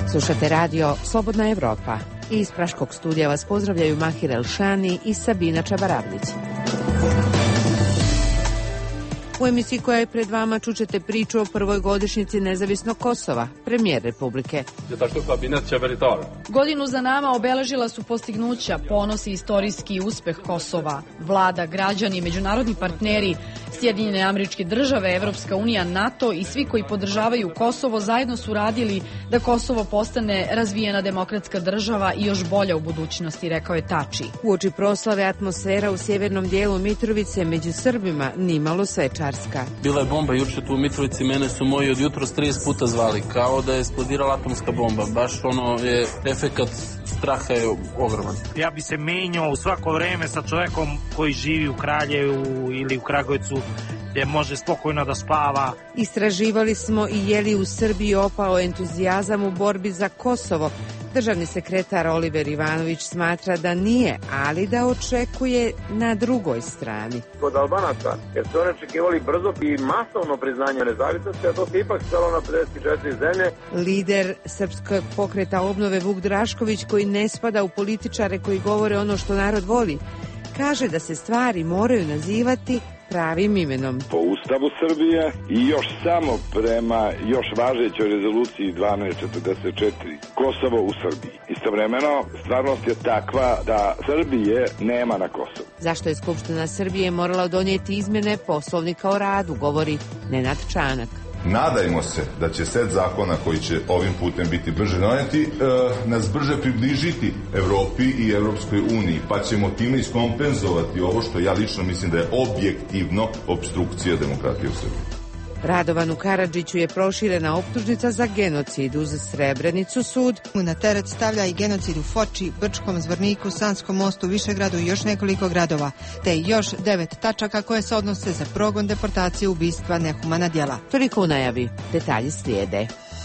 Slušate radio Slobodna Evropa. Iz Praškog studija vas pozdravljaju Mahir Elšani i Sabina Čabaravlić. U emisiji koja je pred vama čućete priču o prvoj godišnjici nezavisnog Kosova, premijer Republike. Godinu za nama obeležila su postignuća, ponos i istorijski uspeh Kosova. Vlada, građani, međunarodni partneri, Sjedinjene Američke Države, Evropska unija, NATO i svi koji podržavaju Kosovo zajedno su radili da Kosovo postane razvijena demokratska država i još bolja u budućnosti, rekao je Tači. Uoči proslave atmosfera u sjevernom dijelu Mitrovice među Srbima nimalo svečarska. Bila je bomba juče tu u Mitrovici, mene su moji od jutros 30 puta zvali, kao da je eksplodirala atomska bomba. Baš je efekat straha je ogroman. Ja bi se menjao u svako vreme sa čovjekom koji živi u Kraljevu ili u Kragujevcu, gdje može spokojno da spava. Istraživali smo i je li u Srbiji opao entuzijazam u borbi za Kosovo. Državni sekretar Oliver Ivanović smatra da nije, ali da očekuje na drugoj strani. Kod Albanaca, jer su oni očekivali brzo i masovno priznanje nezavisnosti, a to se ipak stalo na 54 zemlje. Lider Srpskog pokreta obnove Vuk Drašković, koji ne spada u političare koji govore ono što narod voli, kaže da se stvari moraju nazivati pravim imenom. Po Ustavu Srbije i još samo prema još važećoj rezoluciji 1244 Kosovo u Srbiji. Istovremeno, stvarnost je takva da Srbije nema na Kosovu. Zašto je Skupština Srbije morala donijeti izmjene Poslovnika o radu, govori Nenad Čanak. Nadajmo se da će set zakona koji će ovim putem biti brže doneti nas brže približiti Evropi i Evropskoj uniji, pa ćemo time iskompenzovati ovo što ja lično mislim da je objektivno opstrukcija demokratije u Srbiji. Radovanu Karadžiću je proširena optužnica za genocid. Uz Srebrenicu sud na teret stavlja i genocid u Foči, Brčkom, Zvorniku, Sanskom mostu, Višegradu i još nekoliko gradova, te još 9 tačaka koje se odnose za progon, deportacije, ubistva, nehumana djela. Toliko u najavi. Detalji slijede.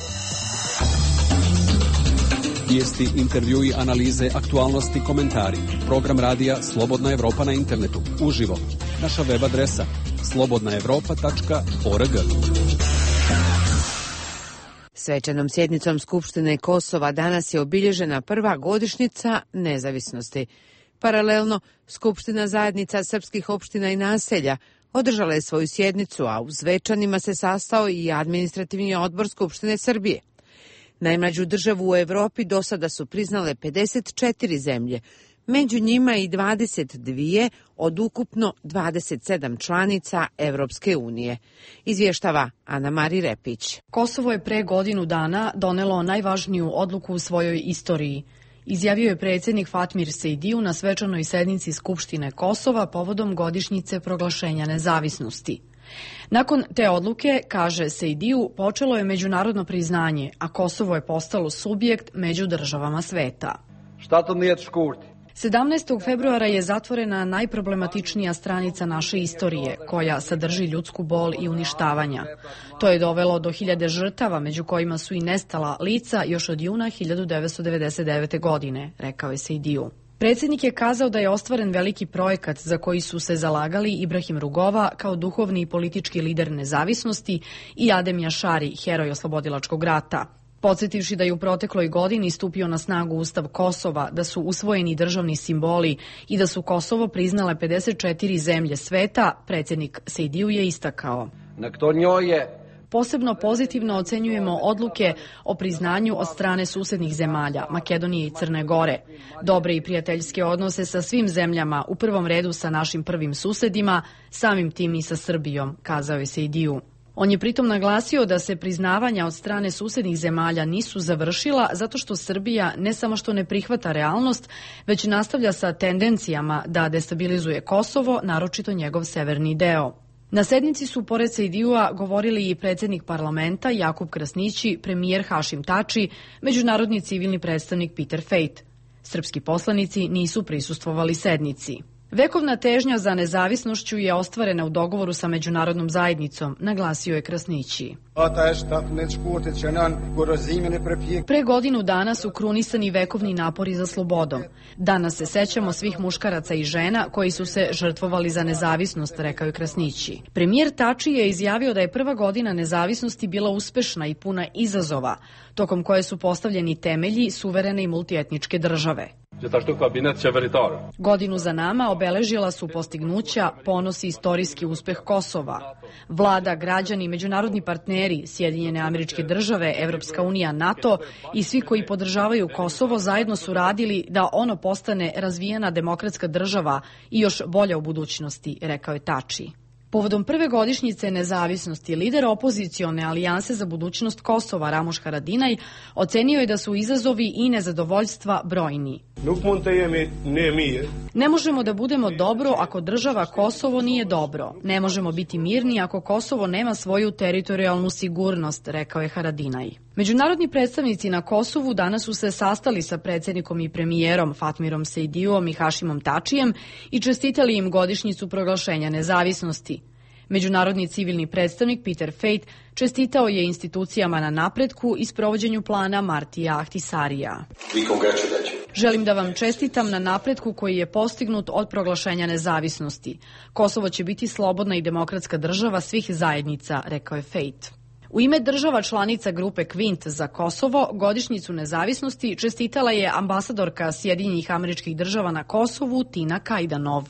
Vijesti, intervjui, analize, aktualnosti, komentari. Program radija Slobodna Evropa na internetu. Uživo. Naša web adresa slobodnaevropa.org. Svečanom sjednicom Skupštine Kosova danas je obilježena prva godišnjica nezavisnosti. Paralelno, Skupština zajednica srpskih opština i naselja održala je svoju sjednicu, a u Zvečanima se sastao i administrativni odbor Skupštine Srbije. Najmlađu državu u Evropi do sada su priznale 54 zemlje, među njima i 22 od ukupno 27 članica Evropske unije. Izvještava Ana Mari Repić. Kosovo je pre godinu dana donelo najvažniju odluku u svojoj istoriji. Izjavio je predsjednik Fatmir Sejdiju na svečanoj sednici Skupštine Kosova povodom godišnjice proglašenja nezavisnosti. Nakon te odluke, kaže Sejdiju, počelo je međunarodno priznanje, a Kosovo je postalo subjekt među državama sveta. 17. februara je zatvorena najproblematičnija stranica naše istorije, koja sadrži ljudsku bol i uništavanja. To je dovelo do 1000 žrtava, među kojima su i nestala lica još od juna 1999. godine, rekao je Sejdiju. Predsjednik je kazao da je ostvaren veliki projekat za koji su se zalagali Ibrahim Rugova kao duhovni i politički lider nezavisnosti i Adem Jašari, heroj oslobodilačkog rata. Podsjetivši da je u protekloj godini stupio na snagu Ustav Kosova, da su usvojeni državni simboli i da su Kosovo priznale 54 zemlje sveta, predsjednik Sejdiju je istakao. Posebno pozitivno ocenjujemo odluke o priznanju od strane susednih zemalja, Makedonije i Crne Gore. Dobre i prijateljske odnose sa svim zemljama, u prvom redu sa našim prvim susedima, samim tim i sa Srbijom, kazao je Sejdiju. On je pritom naglasio da se priznavanja od strane susednih zemalja nisu završila zato što Srbija ne samo što ne prihvata realnost, već nastavlja sa tendencijama da destabilizuje Kosovo, naročito njegov severni deo. Na sednici su pored Sejdijua govorili i predsjednik parlamenta Jakub Krasnići, premijer Hašim Tači, međunarodni civilni predstavnik Peter Fejt. Srpski poslanici nisu prisustvovali sednici. Vekovna težnja za nezavisnošću je ostvarena u dogovoru sa međunarodnom zajednicom, naglasio je Krasnići. Pre godinu dana su krunisani vekovni napori za slobodom. Danas se sećamo svih muškaraca i žena koji su se žrtvovali za nezavisnost, rekao je Krasnići. Premijer Tači je izjavio da je prva godina nezavisnosti bila uspešna i puna izazova, tokom koje su postavljeni temelji suverene i multietničke države. Godinu za nama obeležila su postignuća, ponos i istorijski uspeh Kosova. Vlada, građani, međunarodni partneri, Sjedinjene Američke Države, Evropska unija, NATO i svi koji podržavaju Kosovo zajedno su radili da ono postane razvijena demokratska država i još bolja u budućnosti, rekao je Tači. Povodom prve godišnjice nezavisnosti, lider opozicione alijanse za budućnost Kosova, Ramuš Haradinaj, ocenio je da su izazovi i nezadovoljstva brojni. Ne možemo da budemo dobro ako država Kosovo nije dobro. Ne možemo biti mirni ako Kosovo nema svoju teritorijalnu sigurnost, rekao je Haradinaj. Međunarodni predstavnici na Kosovu danas su se sastali sa predsjednikom i premijerom Fatmirom Sejdiuom i Hašimom Tačijem i čestitali im godišnjicu proglašenja nezavisnosti. Međunarodni civilni predstavnik Peter Fejt čestitao je institucijama na napretku i sprovođenju plana Martija Ahtisarija. Želim da vam čestitam na napretku koji je postignut od proglašenja nezavisnosti. Kosovo će biti slobodna i demokratska država svih zajednica, rekao je Fejt. U ime država članica grupe Kvint za Kosovo godišnjicu nezavisnosti čestitala je ambasadorka Sjedinjenih Američkih Država na Kosovu Tina Kajdanov.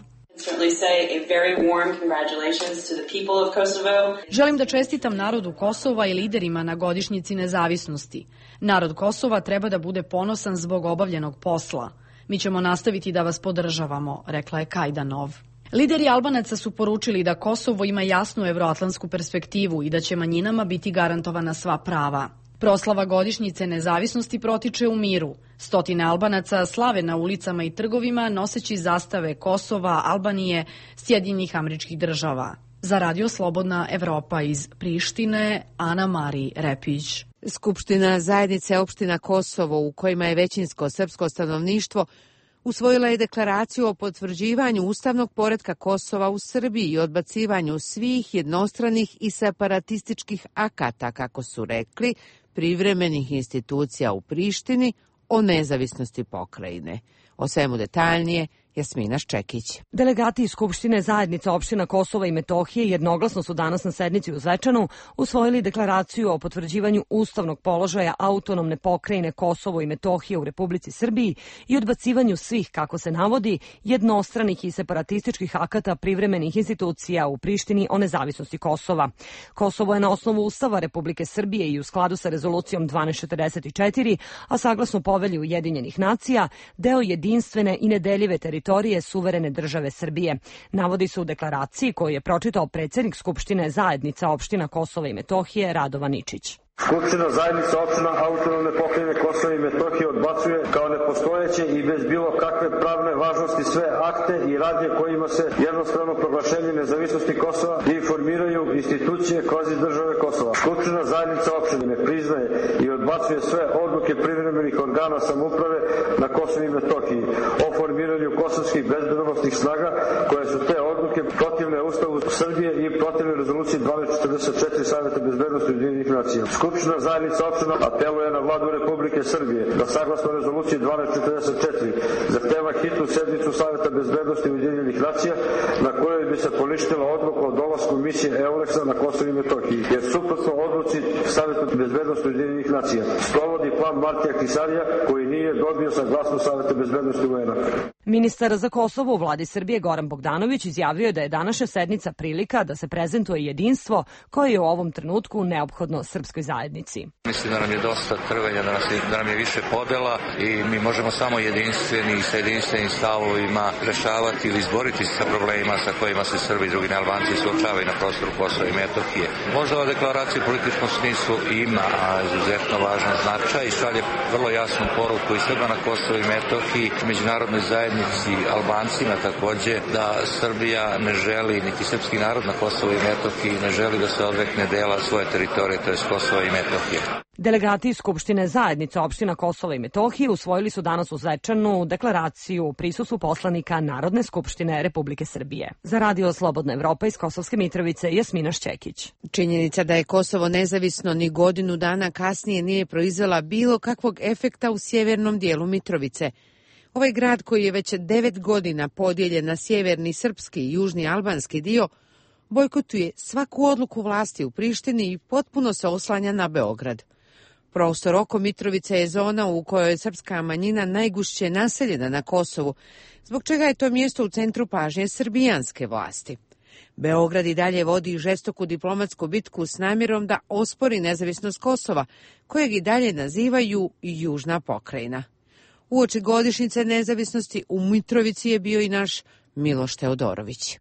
Želim da čestitam narodu Kosova i liderima na godišnjici nezavisnosti. Narod Kosova treba da bude ponosan zbog obavljenog posla. Mi ćemo nastaviti da vas podržavamo, rekla je Kajdanov. Lideri Albanaca su poručili da Kosovo ima jasnu evroatlantsku perspektivu i da će manjinama biti garantovana sva prava. Proslava godišnjice nezavisnosti protiče u miru. Stotine Albanaca slave na ulicama i trgovima noseći zastave Kosova, Albanije, Sjedinjenih Američkih Država. Za Radio Slobodna Evropa iz Prištine, Ana Mari Repić. Skupština zajednice opština Kosovo, u kojima je većinsko srpsko stanovništvo, usvojila je deklaraciju o potvrđivanju ustavnog poretka Kosova u Srbiji i odbacivanju svih jednostranih i separatističkih akata, kako su rekli, privremenih institucija u Prištini o nezavisnosti pokrajine. O svemu detaljnije Jasmina Ščekić. Delegati iz Skupštine zajednica opština Kosova i Metohije jednoglasno su danas na sednici u Zvečanu usvojili deklaraciju o potvrđivanju ustavnog položaja autonomne pokrajine Kosovo i Metohije u Republici Srbiji i odbacivanju svih, kako se navodi, jednostranih i separatističkih akata privremenih institucija u Prištini o nezavisnosti Kosova. Kosovo je na osnovu Ustava Republike Srbije i u skladu sa rezolucijom 1244, a saglasno Povelji Ujedinjenih nacija, deo jedinstvene i nedeljive teritorije suverene države Srbije. Navodi se u deklaraciji koju je pročitao predsjednik Skupštine zajednica opština Kosova i Metohije Radovan Ničić. Skupština zajednica opština autonomne pokrajine Kosova i Metohije odbacuje kao nepostojeće i bez bilo kakve pravne važnosti sve akte i radnje kojima se jednostrano proglašenje nezavisnosti Kosova i formiraju institucije kvazi države Kosova. Skupština zajednica opština ne priznaje i odbacuje sve odluke privremenih organa samouprave na Kosovu i Metohiji o formiranju kosovskih bezbednosnih snaga, koje su te odluke protivne Ustavu Srbije i protivne rezoluciji 1244 Saveta bezbednosti Ujedinjenih nacija. Skupština zajednica opština apeluje na vladu Republike Srbije da saglasno rezoluciji 1244 zahteva hitnu sednicu Saveta bezbednosti Ujedinjenih nacija na kojoj bi se poništila odluka o dolasku misije EULEX-a na Kosovo i Metohiji, jer suprotno odluci Saveta bezbednosti Ujedinjenih nacija sprovodi plan Martija Ahtisarija koji nije dobio saglasnost Saveta bezbednosti UN-a. Ministar za Kosovo u vladi Srbije Goran Bogdanović izjavio je da je današnja sednica prilika da se prezentuje jedinstvo koje je u ovom trenutku neophodno srpskoj zajednici. Mislim da nam je dosta trvenja, da nam je više podela i mi možemo samo jedinstveni i sa jedinstvenim stavovima rešavati ili izboriti se sa problemima sa kojima se Srbi i drugi Albanci suočavaju na prostoru Kosova i Metohije. Možda ova deklaracija u političkom smislu ima izuzetno važan značaj i šalje vrlo jasnu poruku i Srba na Kosovu i Metohiji, međunarodnoj zajednici, Albancima takođe, da Srbija ne želi, niti srpski narod na Kosovu i Metohiji ne želi da se odrekne dela svoje teritorije, to je Kosova i Metohije. Delegati iz Skupštine zajednice opština Kosova i Metohije usvojili su danas u Zvečanu deklaraciju u prisustvu poslanika Narodne skupštine Republike Srbije. Za Radio Slobodna Evropa iz Kosovske Mitrovice, Jasmina Šćekić. Činjenica da je Kosovo nezavisno ni godinu dana kasnije nije proizvela bilo kakvog efekta u sjevernom dijelu Mitrovice. Ovaj grad koji je već 9 godina podijeljen na sjeverni srpski i južni albanski dio, bojkotuje svaku odluku vlasti u Prištini i potpuno se oslanja na Beograd. Prostor oko Mitrovice je zona u kojoj je srpska manjina najgušće naseljena na Kosovu, zbog čega je to mjesto u centru pažnje srbijanske vlasti. Beograd i dalje vodi žestoku diplomatsku bitku s namjerom da ospori nezavisnost Kosova, kojeg i dalje nazivaju južna pokrajina. Uoči godišnjice nezavisnosti u Mitrovici je bio i naš Miloš Teodorović.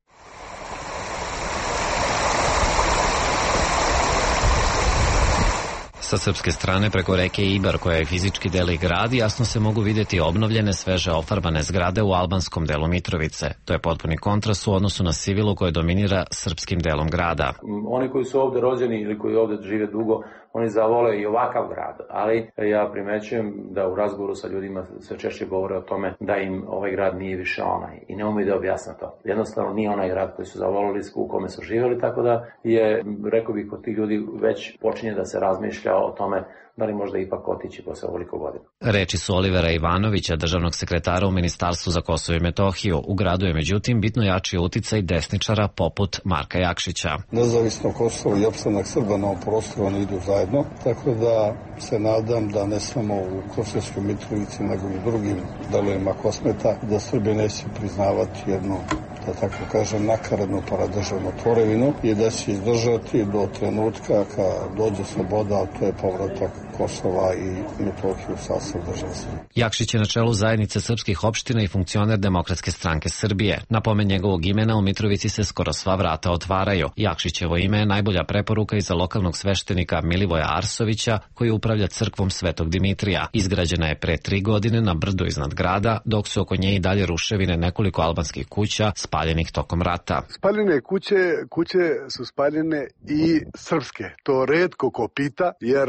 Sa srpske strane preko reke Ibar, koja je fizički deli grad, jasno se mogu vidjeti obnovljene, sveže ofarbane zgrade u albanskom delu Mitrovice. To je potpuni kontrast u odnosu na Sivilu koje dominira srpskim delom grada. Oni koji su ovdje rođeni ili koji ovdje žive dugo, oni zavole i ovakav grad, ali ja primećujem da u razgovoru sa ljudima sve češće govore o tome da im ovaj grad nije više onaj i ne umiju da objasne to. Jednostavno nije onaj grad koji su zavolili, u kome su živjeli, tako da je, rekao bih, kod tih ljudi već počinje da se razmišlja o tome da li možda ipak otići posle ovoliko godina. Reči su Olivera Ivanovića, državnog sekretara u Ministarstvu za Kosovo i Metohiju. U gradu je međutim bitno jači uticaj desničara poput Marka Jakšića. Nezavisno Kosovo i opstanak Srba na ovom prostoru ne idu zajedno, tako da se nadam da ne samo u Kosovskoj Mitrovici, nego i u drugim delovima Kosmeta, da Srbi neće priznavati jednu, da tako kažem, nakaradnu paradržavnu tvorevinu i da će izdržati do trenutka kad dođe sloboda, a to je povratak Kosova i Metohije u sastav države Srbije. Jakšić je na čelu zajednice srpskih opština i funkcioner Demokratske stranke Srbije. Na pomen njegovog imena u Mitrovici se skoro sva vrata otvaraju. Jakšićevo ime je najbolja preporuka i za lokalnog sveštenika Milivoja Arsovića, koji upravlja crkvom Svetog Dimitrija. Izgrađena je pre 3 godine na brdu iznad grada, dok su oko nje i dalje ruševine nekoliko albanskih kuća spaljenih tokom rata. Spaljene kuće su spaljene i srpske. To retko ko pita, jer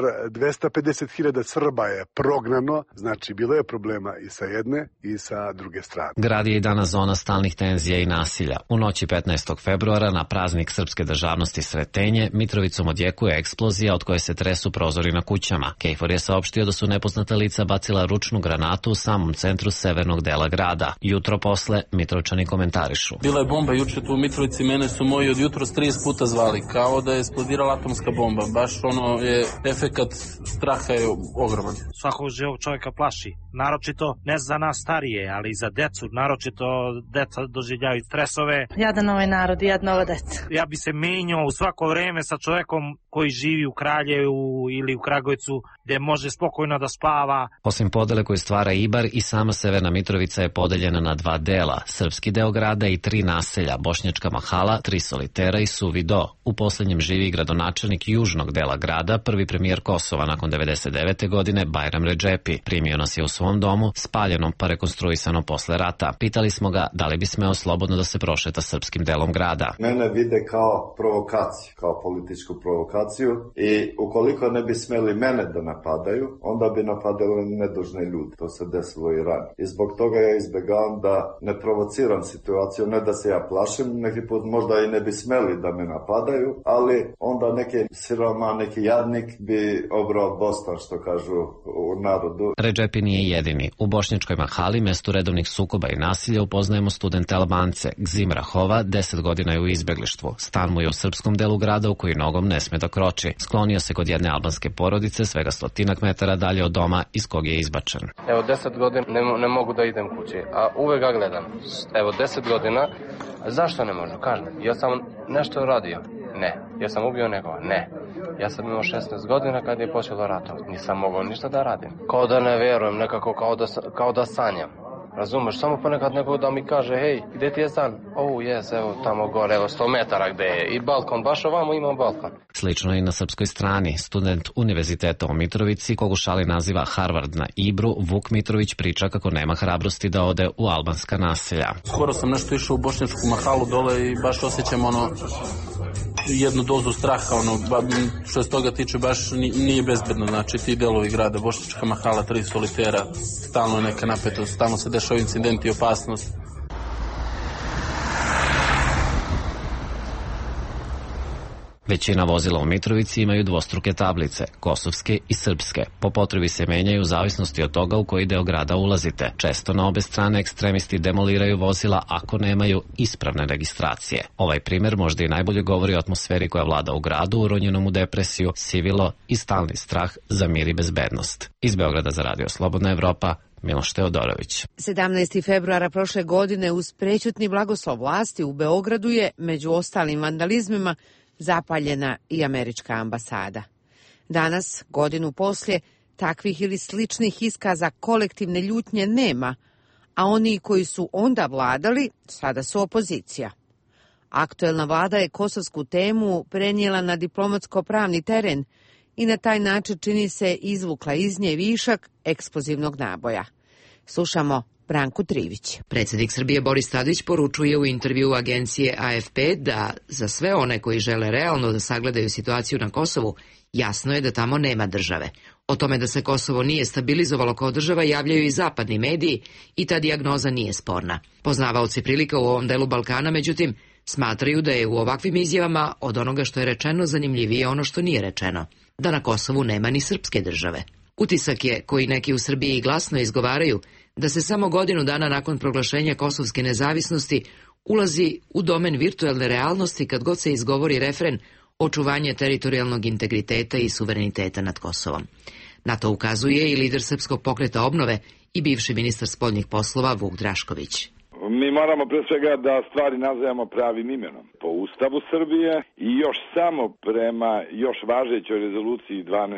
250.000 Srba je prognano, znači bilo je problema i sa jedne i sa druge strane. Grad je i danas zona stalnih tenzija i nasilja. U noći 15. februara na praznik srpske državnosti Sretenje, Mitrovicom odjekuje eksplozija od koje se tresu prozori na kućama. Kejfor je saopštio da su nepoznata lica bacila ručnu granatu u samom centru severnog dela grada. Jutro posle Mitrovčani komentarišu. Bila je bomba juče tu u Mitrovici, mene su moji od jutros 30 puta zvali, kao da je eksplodirala atomska bomba. Baš ono je efekat straha je ogroman. Svakog živog čovjeka plaši, naročito ne za nas starije, ali i za decu, naročito deca doživljaju stresove. Jadan ovaj narod i jadna ova deca. Ja bi se menjao u svako vreme sa čovjekom koji živi u Kraljevu ili u Kragujevcu, gdje može spokojno da spava. Osim podele koju stvara Ibar, i sama Severna Mitrovica je podeljena na 2 dela, srpski deo grada i 3 naselja, Bošnjačka Mahala, 3 solitera i Suvi Do. U poslednjem živi gradonačelnik južnog dela grada, prvi premijer Kosova nakon 99. godine, Bajram Redžepi. Primio nas je u svom domu, spaljenom pa rekonstruisanom posle rata. Pitali smo ga da li bi smeo slobodno da se prošeta srpskim delom grada. Mene vide kao provokaciju, kao političku provokaciju i ukoliko ne bi smeli mene da napadaju, onda bi napadali nedužne ljudi. To se desilo i ranije. I zbog toga ja izbegavam da ne provociram situaciju, ne da se ja plašim, neki put možda i ne bi smeli da me napadaju, ali onda neki siroma, neki jadnik bi obrao Bostan, što kažu u narodu. Redžepi nije jedini. U Bošnjačkoj Mahali, mestu redovnih sukoba i nasilja, upoznajemo studente Albance. Gzim Rahova 10 godina je u izbeglištvu. Stan mu je u srpskom delu grada u koji nogom ne sme da kroči. Sklonio se kod jedne albanske porodice, svega 100 metara dalje od doma iz kog je izbačen. Evo 10 godina ne mogu da idem kući, a uvek ga gledam. Evo 10 godina, zašto ne možu? Kažem, ja sam nešto radio. Ne. Ja sam ubio nekoga? Ne. Ja sam imao 16 godina kad je počelo rato. Nisam mogao ništa da radim. Kao da ne verujem, nekako kao da sanjam. Razumeš, samo ponekad neko da mi kaže, hej, gde ti je stan? Evo tamo gore, evo 100 metara gde je. I balkon, baš ovamo imam balkon. Slično i na srpskoj strani. Student Univerziteta u Mitrovici, kogu šali naziva Harvard na Ibru, Vuk Mitrović priča kako nema hrabrosti da ode u albanska naselja. Skoro sam nešto išao u Bošnjačku Mahalu dole i baš osjećam ono jednu dozu straha, što se toga tiče baš nije bezbedno, znači ti delovi grada, Bošnjačka Mahala, 3 solitera, stalno je neka napetost, stalno se dešava incidenti i opasnost. Većina vozila u Mitrovici imaju dvostruke tablice, kosovske i srpske. Po potrebi se menjaju u zavisnosti od toga u koji deo grada ulazite. Često na obe strane ekstremisti demoliraju vozila ako nemaju ispravne registracije. Ovaj primer možda i najbolje govori o atmosferi koja vlada u gradu, uronjenom u depresiju, sivilo i stalni strah za mir i bezbednost. Iz Beograda za Radio Slobodna Evropa, Miloš Teodorović. 17. februara prošle godine uz prećutni blagoslov vlasti u Beogradu je, među ostalim vandalizmima, zapaljena i američka ambasada. Danas, godinu poslije, takvih ili sličnih iskaza kolektivne ljutnje nema, a oni koji su onda vladali, sada su opozicija. Aktuelna vlada je kosovsku temu prenijela na diplomatsko-pravni teren i na taj način čini se izvukla iz nje višak eksplozivnog naboja. Slušamo Branku Trivić. Predsjednik Srbije Boris Tadić poručuje u intervjuu agencije AFP da za sve one koji žele realno da sagledaju situaciju na Kosovu, jasno je da tamo nema države. O tome da se Kosovo nije stabilizovalo kao država javljaju i zapadni mediji i ta dijagnoza nije sporna. Poznavaoci prilika u ovom delu Balkana, međutim, smatraju da je u ovakvim izjavama od onoga što je rečeno zanimljivije ono što nije rečeno, da na Kosovu nema ni srpske države. Utisak je, koji neki u Srbiji glasno izgovaraju, da se samo godinu dana nakon proglašenja kosovske nezavisnosti ulazi u domen virtualne realnosti kad god se izgovori refren očuvanje teritorijalnog integriteta i suvereniteta nad Kosovom. Na to ukazuje i lider Srpskog pokreta obnove i bivši ministar spoljnih poslova Vuk Drašković. Mi moramo pre svega da stvari nazivamo pravim imenom. Po Ustavu Srbije i još samo prema još važećoj rezoluciji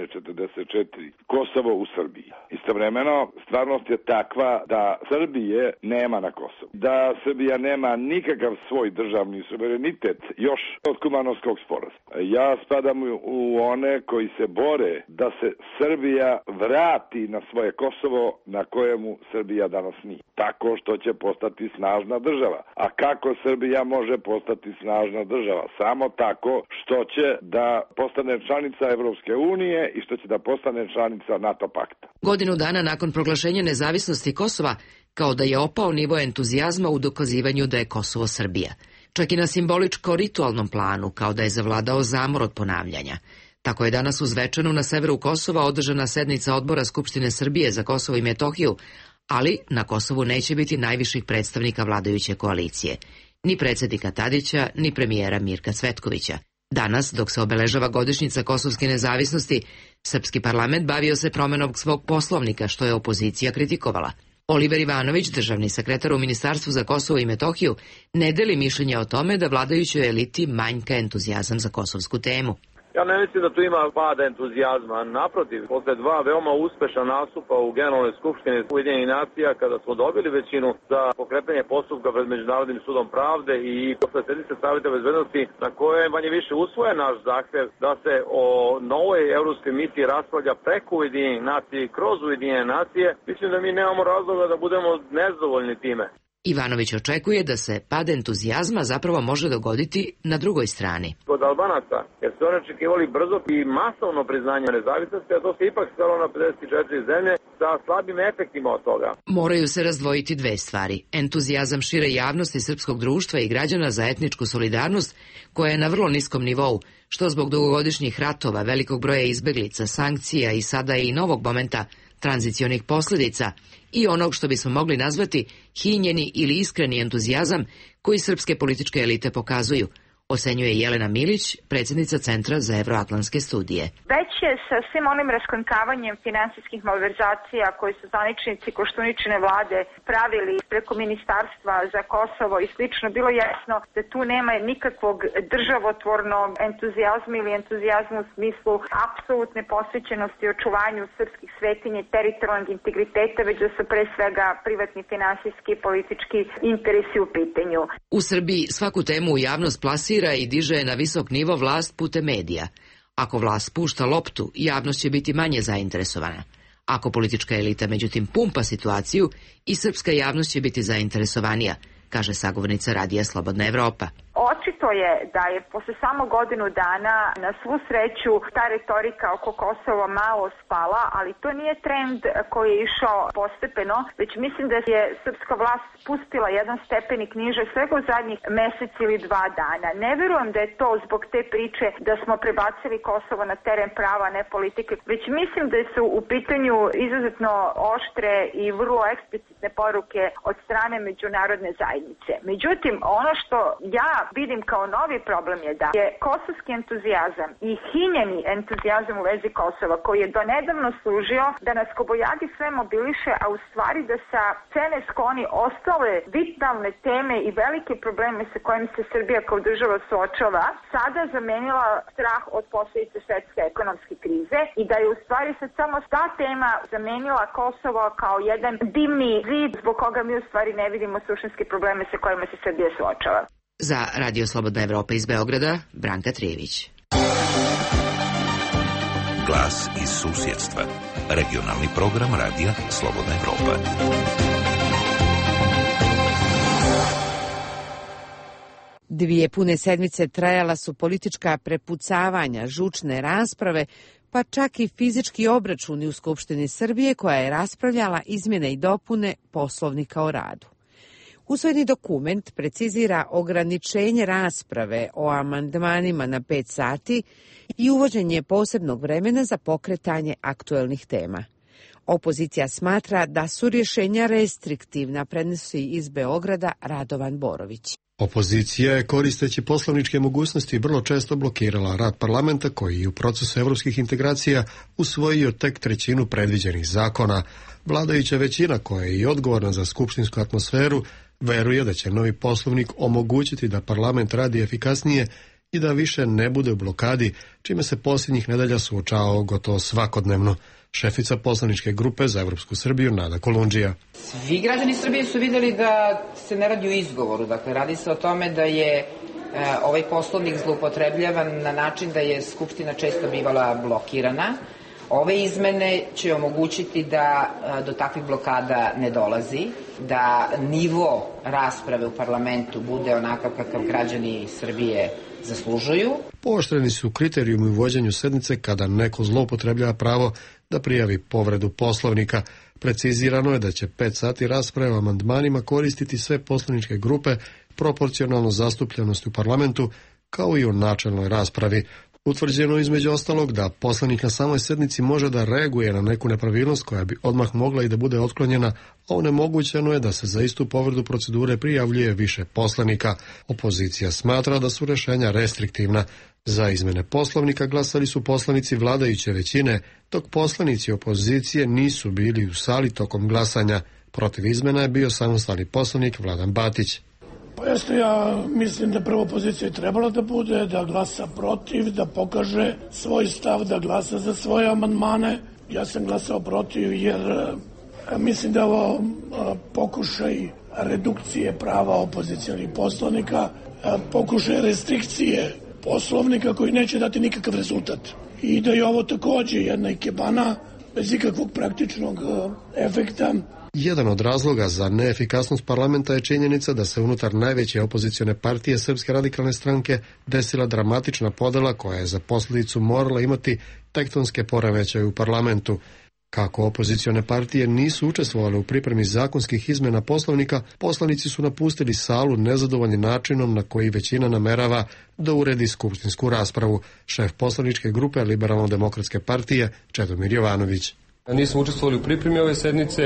1244 Kosovo u Srbiji. Istovremeno, stvarnost je takva da Srbije nema na Kosovu. Da Srbija nema nikakav svoj državni suverenitet još od Kumanovskog sporazuma. Ja spadam u one koji se bore da se Srbija vrati na svoje Kosovo na kojemu Srbija danas nije. Tako što će postati snažna država. A kako Srbija može postati snažna država? Samo tako što će da postane članica Evropske unije i što će da postane članica NATO pakta. Godinu dana nakon proglašenja nezavisnosti Kosova, kao da je opao nivo entuzijazma u dokazivanju da je Kosovo Srbija. Čak i na simboličko-ritualnom planu, kao da je zavladao zamor od ponavljanja. Tako je danas u Zvečanu na severu Kosova održana sednica odbora Skupštine Srbije za Kosovo i Metohiju, ali na Kosovu neće biti najviših predstavnika vladajuće koalicije, ni predsjednika Tadića, ni premijera Mirka Cvetkovića. Danas, dok se obeležava godišnjica kosovske nezavisnosti, srpski parlament bavio se promenom svog poslovnika, što je opozicija kritikovala. Oliver Ivanović, državni sekretar u Ministarstvu za Kosovo i Metohiju, ne deli mišljenje o tome da vladajućoj eliti manjka entuzijazam za kosovsku temu. Ja ne mislim da tu ima pada entuzijazma. Naprotiv, posle 2 veoma uspešna nastupa u Generalnoj skupštini Ujedinjenih nacija, kada smo dobili većinu za pokretanje postupka pred Međunarodnim sudom pravde i posle sednice Saveta bezbednosti na koje je manje više usvojen naš zahtev da se o novoj evropskoj misiji raspravlja preko Ujedinjenih nacija i kroz Ujedinjene nacije, mislim da mi nemamo razloga da budemo nezadovoljni time. Ivanović očekuje da se pad entuzijazma zapravo može dogoditi na drugoj strani. Kod Albanaca, jer su oni očekivali brzo i masovno priznanje nezavisnosti, a to se ipak stalo na 54 zemlje sa slabim efektima od toga. Moraju se razdvojiti dve stvari. Entuzijazam šire javnosti srpskog društva i građana za etničku solidarnost, koja je na vrlo niskom nivou, što zbog dugogodišnjih ratova, velikog broja izbeglica, sankcija i sada i novog momenta tranzicionih posljedica i onog što bismo mogli nazvati hinjeni ili iskreni entuzijazam koji srpske političke elite pokazuju, ocenjuje Jelena Milić, predsjednica Centra za evroatlantske studije. Već je sa svim onim raskonkavanjem finansijskih malverzacija koje su zvaničnici Koštuničine vlade pravili preko Ministarstva za Kosovo i slično, bilo jasno da tu nema nikakvog državotvornog entuzijazma ili entuzijazma u smislu apsolutne posvećenosti očuvanju srpskih svetinja i teritorijalnog integriteta, već da su pre svega privatni finansijski i politički interesi u pitanju. U Srbiji svaku temu u javnost plasira i diže na visok nivo vlast putem medija. Ako vlast pušta loptu, javnost će biti manje zainteresovana. Ako politička elita međutim pumpa situaciju, i srpska javnost će biti zainteresovanija, kaže sagovornica Radija Slobodna Evropa. Očito je da je posle samo godinu dana na svu sreću ta retorika oko Kosova malo spala, ali to nije trend koji je išao postepeno, već mislim da je srpska vlast spustila jedan stepenik niže svega u zadnjih mesec ili 2 dana. Ne verujem da je to zbog te priče da smo prebacili Kosovo na teren prava, ne politike, već mislim da su u pitanju izuzetno oštre i vrlo eksplicitne poruke od strane međunarodne zajednice. Međutim, ono što ja vidim kao novi problem je da je kosovski entuzijazam i hinjeni entuzijazam u vezi Kosova, koji je donedavno služio da nas kobojagi sve mobiliše, a u stvari da sa scene skloni ostale vitalne teme i velike probleme sa kojim se Srbija kao država suočava, sada zamenila strah od posljedice svetske ekonomske krize i da je u stvari sad samo ta tema zamenila Kosovo kao jedan dimni zid zbog koga mi u stvari ne vidimo suštinske probleme sa kojima se Srbija suočava. Za Radio Slobodna Evropa iz Beograda, Branka Trijević. Glas iz susjedstva. Regionalni program Radija Slobodna Evropa. Dvije pune sedmice trajala su politička prepucavanja, žučne rasprave, pa čak i fizički obračuni u Skupštini Srbije koja je raspravljala izmjene i dopune Poslovnika o radu. Usvojeni dokument precizira ograničenje rasprave o amandmanima na 5 sati i uvođenje posebnog vremena za pokretanje aktuelnih tema. Opozicija smatra da su rješenja restriktivna, prenosi iz Beograda Radovan Borović. Opozicija je, koristeći poslovničke mogućnosti, vrlo često blokirala rad parlamenta koji je u procesu evropskih integracija usvojio tek 1/3 predviđenih zakona. Vladajuća većina, koja je i odgovorna za skupštinsku atmosferu, veruje da će novi poslovnik omogućiti da parlament radi efikasnije i da više ne bude u blokadi, čime se posljednjih nedelja suočavao gotovo svakodnevno. Šefica poslaničke grupe za Evropsku Srbiju, Nada Kolundžija. Svi građani Srbije su vidjeli da se ne radi o izgovoru. Dakle, radi se o tome da je ovaj poslovnik zloupotrebljavan na način da je Skupština često bivala blokirana. Ove izmene će omogućiti da do takvih blokada ne dolazi, da nivo rasprave u parlamentu bude onakav kakav građani Srbije zaslužuju. Pooštreni su kriterijumi u vođenju sednice kada neko zloupotrebljava pravo da prijavi povredu poslovnika. Precizirano je da će 5 sati rasprave o amandmanima koristiti sve poslaničke grupe proporcionalno zastupljenosti u parlamentu, kao i u načelnoj raspravi. Utvrđeno između ostalog da poslanik na samoj sednici može da reaguje na neku nepravilnost koja bi odmah mogla i da bude otklonjena, a onemogućeno je da se za istu povredu procedure prijavljuje više poslanika. Opozicija smatra da su rješenja restriktivna. Za izmene poslovnika glasali su poslanici vladajuće većine, dok poslanici opozicije nisu bili u sali tokom glasanja. Protiv izmena je bio samostalni poslanik Vladan Batić. Pa jeste, ja mislim da prvo opozicija je trebala da bude, da glasa protiv, da pokaže svoj stav, da glasa za svoje amandmane. Ja sam glasao protiv jer mislim da ovo pokušaj redukcije prava opozicionih poslanika, pokušaj restrikcije poslovnika koji neće dati nikakav rezultat. I da je ovo takođe jedna ikebana bez ikakvog praktičnog efekta. Jedan od razloga za neefikasnost parlamenta je činjenica da se unutar najveće opozicione partije Srpske radikalne stranke desila dramatična podela koja je za posljedicu morala imati tektonske poremećaje u parlamentu. Kako opozicione partije nisu učestvovale u pripremi zakonskih izmjena poslovnika, poslanici su napustili salu nezadovoljni načinom na koji većina namerava da uredi skupštinsku raspravu. Šef poslaničke grupe Liberalno-demokratske partije Čedomir Jovanović. Nismo učestvovali u pripremi ove sednice,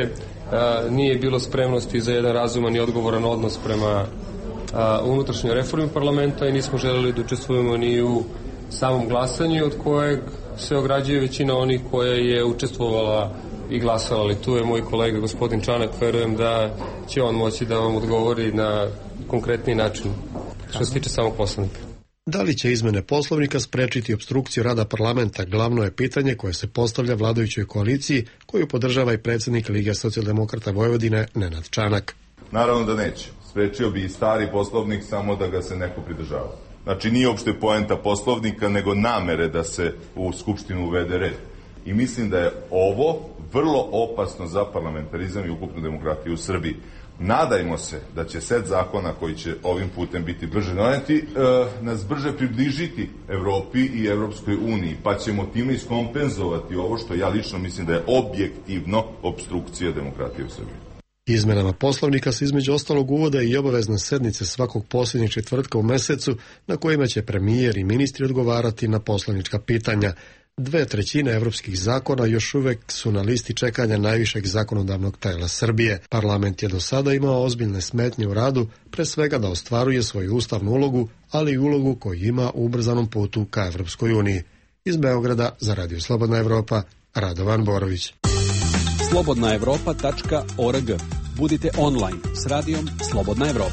nije bilo spremnosti za jedan razuman i odgovoran odnos prema unutrašnjoj reformi parlamenta i nismo želeli da učestvujemo ni u samom glasanju od kojeg se ograđuje većina onih koja je učestvovala i glasala. Ali tu je moj kolega gospodin Čanak, verujem da će on moći da vam odgovori na konkretni način što se tiče samog poslanika. Da li će izmene poslovnika sprečiti opstrukciju rada parlamenta, glavno je pitanje koje se postavlja vladajućoj koaliciji koju podržava i predsjednik Lige socijaldemokrata Vojvodine Nenad Čanak. Naravno da neće. Sprečio bi i stari poslovnik, samo da ga se neko pridržava. Znači nije uopšte poenta poslovnika, nego namere da se u Skupštinu uvede red. I mislim da je ovo vrlo opasno za parlamentarizam i ukupnu demokratiju u Srbiji. Nadajmo se da će set zakona koji će ovim putem biti brže doneti nas brže približiti Evropi i Evropskoj uniji, pa ćemo time iskompenzovati ovo što ja lično mislim da je objektivno opstrukcija demokratije u Srbiji. Izmenama poslovnika se između ostalog uvode i obavezne sednice svakog posljednjeg četvrtka u mesecu na kojima će premijer i ministri odgovarati na poslovnička pitanja. 2/3 evropskih zakona još uvek su na listi čekanja najvišeg zakonodavnog tela Srbije. Parlament je do sada imao ozbiljne smetnje u radu, pre svega da ostvaruje svoju ustavnu ulogu, ali i ulogu koju ima u ubrzanom putu ka Evropskoj uniji. Iz Beograda za Radio Slobodna Evropa, Radovan Borović. slobodnaevropa.org. Budite online s radijom Slobodna Evropa.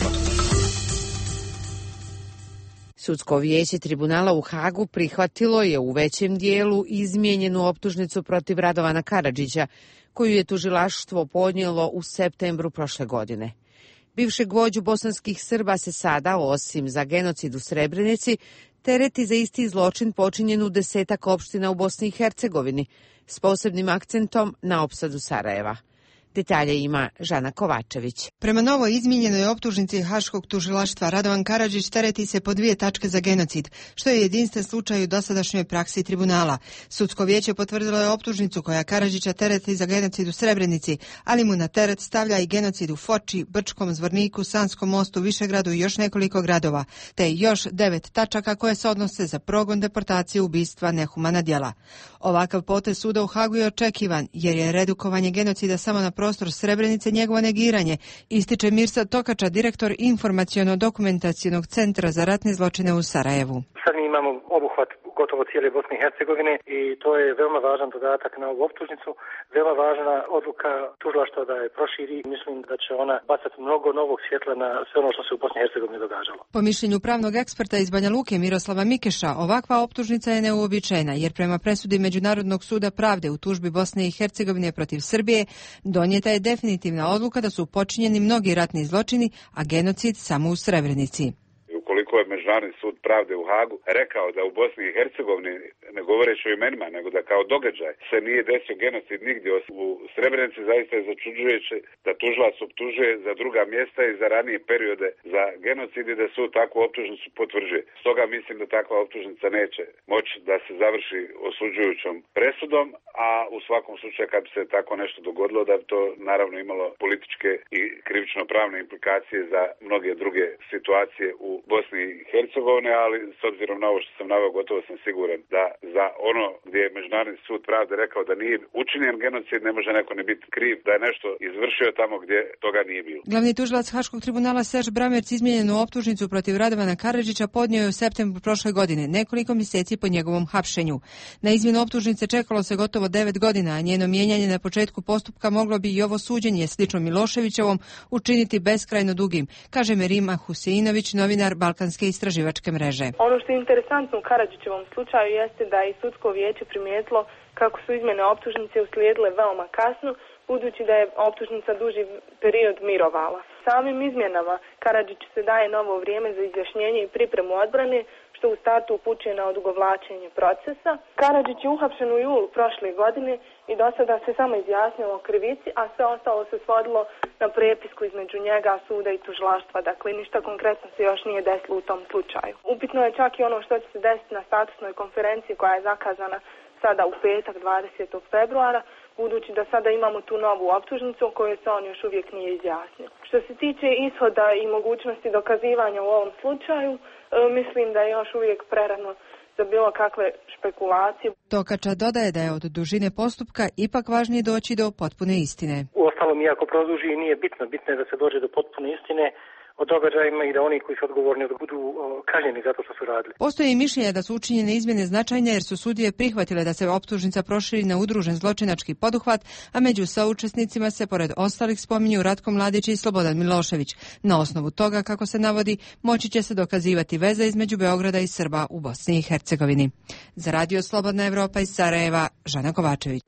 Sudsko vijeće tribunala u Hagu prihvatilo je u većem dijelu izmijenjenu optužnicu protiv Radovana Karadžića, koju je tužilaštvo podnijelo u septembru prošle godine. Bivšeg vođu bosanskih Srba se sada, osim za genocid u Srebrenici, tereti za isti zločin počinjen u 10 opština u Bosni i Hercegovini, s posebnim akcentom na opsadu Sarajeva. Detalje ima Žana Kovačević. Prema novo izmijenjenoj optužnici Haškog tužilaštva Radovan Karadžić tereti se po 2 tačke za genocid, što je jedinstven slučaj u dosadašnjoj praksi tribunala. Sudsko vijeće potvrdilo je optužnicu koja Karadžića tereti za genocid u Srebrenici, ali mu na teret stavlja i genocid u Foči, Brčkom, Zvorniku, Sanskom mostu, Višegradu i još nekoliko gradova, te još 9 tačaka koje se odnose za progon, deportaciju, ubistva, nehumana djela. Ovakav potez suda u Hagu je očekivan, jer je redukovanje genocida samo na prostor Srebrenice njegovo negiranje, ističe Mirsa Tokača, direktor Informaciono-dokumentacionog centra za ratne zločine u Sarajevu. Sad mi imamo obuhvat gotovo cijele Bosne i Hercegovine i to je veoma važan dodatak na ovu optužnicu, veoma važna odluka tužilaštva da je proširi. Mislim da će ona bacati mnogo novog svjetla na sve ono što se u Bosni i Hercegovini događalo. Po mišljenju pravnog eksperta iz Banja Luke Miroslava Mikeša, ovakva optužnica je neuobičajena, jer prema presudi Međunarodnog suda pravde u tužbi Bosne i Hercegovine protiv Srbije donijeta je definitivna odluka da su počinjeni mnogi ratni zločini, a genocid samo u Srebrenici. Ukoliko je Međunarodni sud pravde u Hagu rekao da u Bosni i Hercegovini, ne govoreći o imenima, nego da kao događaj se nije desio genocid nigdje u Srebrenici, zaista je začuđujuće da tužilac optužuje za druga mjesta i za ranije periode za genocid i da sud takvu optužnicu potvrđuje. Stoga mislim da takva optužnica neće moći da se završi osuđujućom presudom, a u svakom slučaju kad bi se tako nešto dogodilo da bi to naravno imalo političke i krivično-pravne implikacije za mnoge druge situacije u Bosni i Hercegovine, ali s obzirom na ovo što sam naveo, gotovo sam siguran da za ono gdje je Međunarodni sud pravde rekao da nije učinjen genocid, ne može neko ne biti kriv da je nešto izvršio tamo gdje toga nije bilo. Glavni tužilac Haškog tribunala Serž Bramerc izmijenjenu optužnicu protiv Radovana Karadžića podnio je u septembru prošle godine, nekoliko mjeseci po njegovom hapšenju. Na izmjenu optužnice čekalo se gotovo 9 godina, a njeno mijenjanje na početku postupka moglo bi i ovo suđenje, slično Miloševićevom, učiniti beskrajno dugim, kaže Merima Huseinović, novinar Balkanske istraživačke mreže. Ono što je interesantno u Karadžićevom slučaju jeste da je sudsko vijeće primijetilo kako su izmjene optužnice uslijedile veoma kasno, budući da je optužnica duži period mirovala. Samim izmjenama Karadžiću se daje novo vrijeme za izjašnjenje i pripremu odbrane, što u startu upućuje na odugovlačenje procesa. Karadžić je uhapšen u julu prošle godine i do sada se samo izjasnilo o krivici, a sve ostalo se svodilo na prepisku između njega, suda i tužilaštva. Dakle, ništa konkretno se još nije desilo u tom slučaju. Upitno je čak i ono što će se desiti na statusnoj konferenciji koja je zakazana sada u petak 20. februara, budući da sada imamo tu novu optužnicu o kojoj se on još uvijek nije izjasnio. Što se tiče ishoda i mogućnosti dokazivanja u ovom slučaju, mislim da je još uvijek prerano za bilo kakve špekulacije. Tokača dodaje da je od dužine postupka ipak važnije doći do potpune istine. Uostalom, iako produži, nije bitno. Bitno je da se dođe do potpune istine o događajima i da oni koji su odgovorni budu kažnjeni zato što su radili. Postoje i mišljenja da su učinjene izmjene značajne jer su sudije prihvatile da se optužnica proširi na udružen zločinački poduhvat, a među saučesnicima se pored ostalih spominju Ratko Mladić i Slobodan Milošević. Na osnovu toga, kako se navodi, moći će se dokazivati veza između Beograda i Srba u Bosni i Hercegovini. Za Radio Slobodna Evropa iz Sarajeva, Žana Kovačević.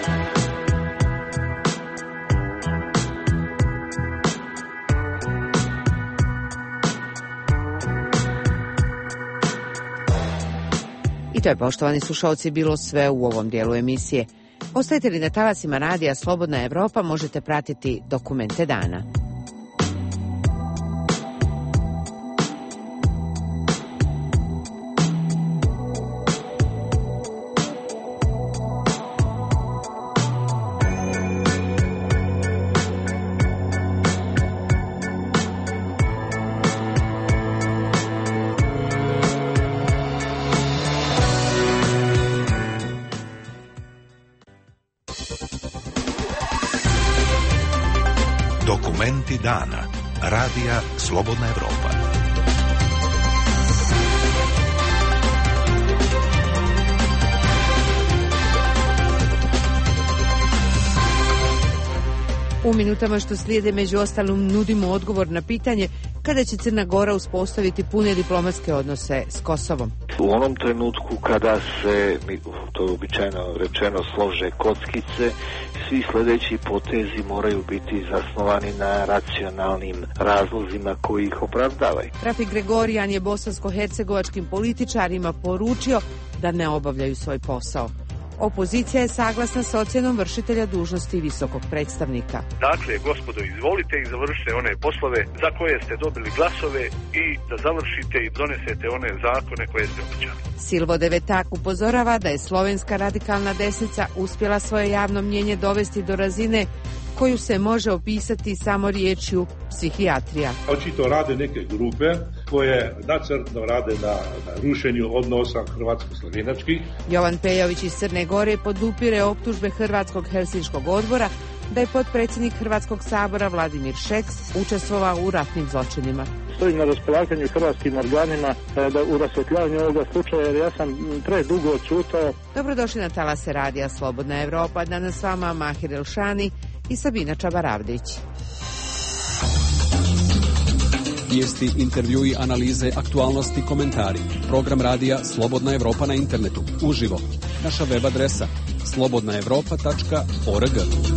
I to je, poštovani slušalci, bilo sve u ovom dijelu emisije. Ostajete li na talasima radija Slobodna Evropa, možete pratiti Dokumente dana. Dokumenti dana. Radija Slobodna Evropa. U minutama što slijede među ostalim nudimo odgovor na pitanje kada će Crna Gora uspostaviti pune diplomatske odnose s Kosovom. U onom trenutku kada se, to je običajno rečeno, slože kockice, svi sljedeći potezi moraju biti zasnovani na racionalnim razlozima koji ih opravdavaju. Rafi Gregorijan je bosansko-hercegovačkim političarima poručio da ne obavljaju svoj posao. Opozicija je saglasna s ocjenom vršitelja dužnosti visokog predstavnika. Dakle, gospodo, izvolite i završite one poslove za koje ste dobili glasove i da završite i donesete one zakone koje ste obećali. Silvo Devetak upozorava da je slovenska radikalna desnica uspjela svoje javno mnjenje dovesti do razine koju se može opisati samo riječju psihijatrija. Očito rade neke grupe koje nacrtno rade na rušenju odnosa hrvatsko-slovenačkih. Jovan Pejović iz Crne Gore podupire optužbe Hrvatskog helsinškog odbora da je potpredsjednik Hrvatskog sabora Vladimir Šeks učestvovao u ratnim zločinima. Stojim na raspolaganju hrvatskim organima da u rasvjetljavanju ovoga slučaja, jer ja sam predugo odćutao. Dobrodošli na talase radija Slobodna Evropa. Danas s vama Mahir Elšani i Sabina Čabaravdić. Vijesti, intervjui, analize, aktualnosti, komentari. Program radija Slobodna Evropa na internetu. Uživo. Naša web adresa slobodnaevropa.org.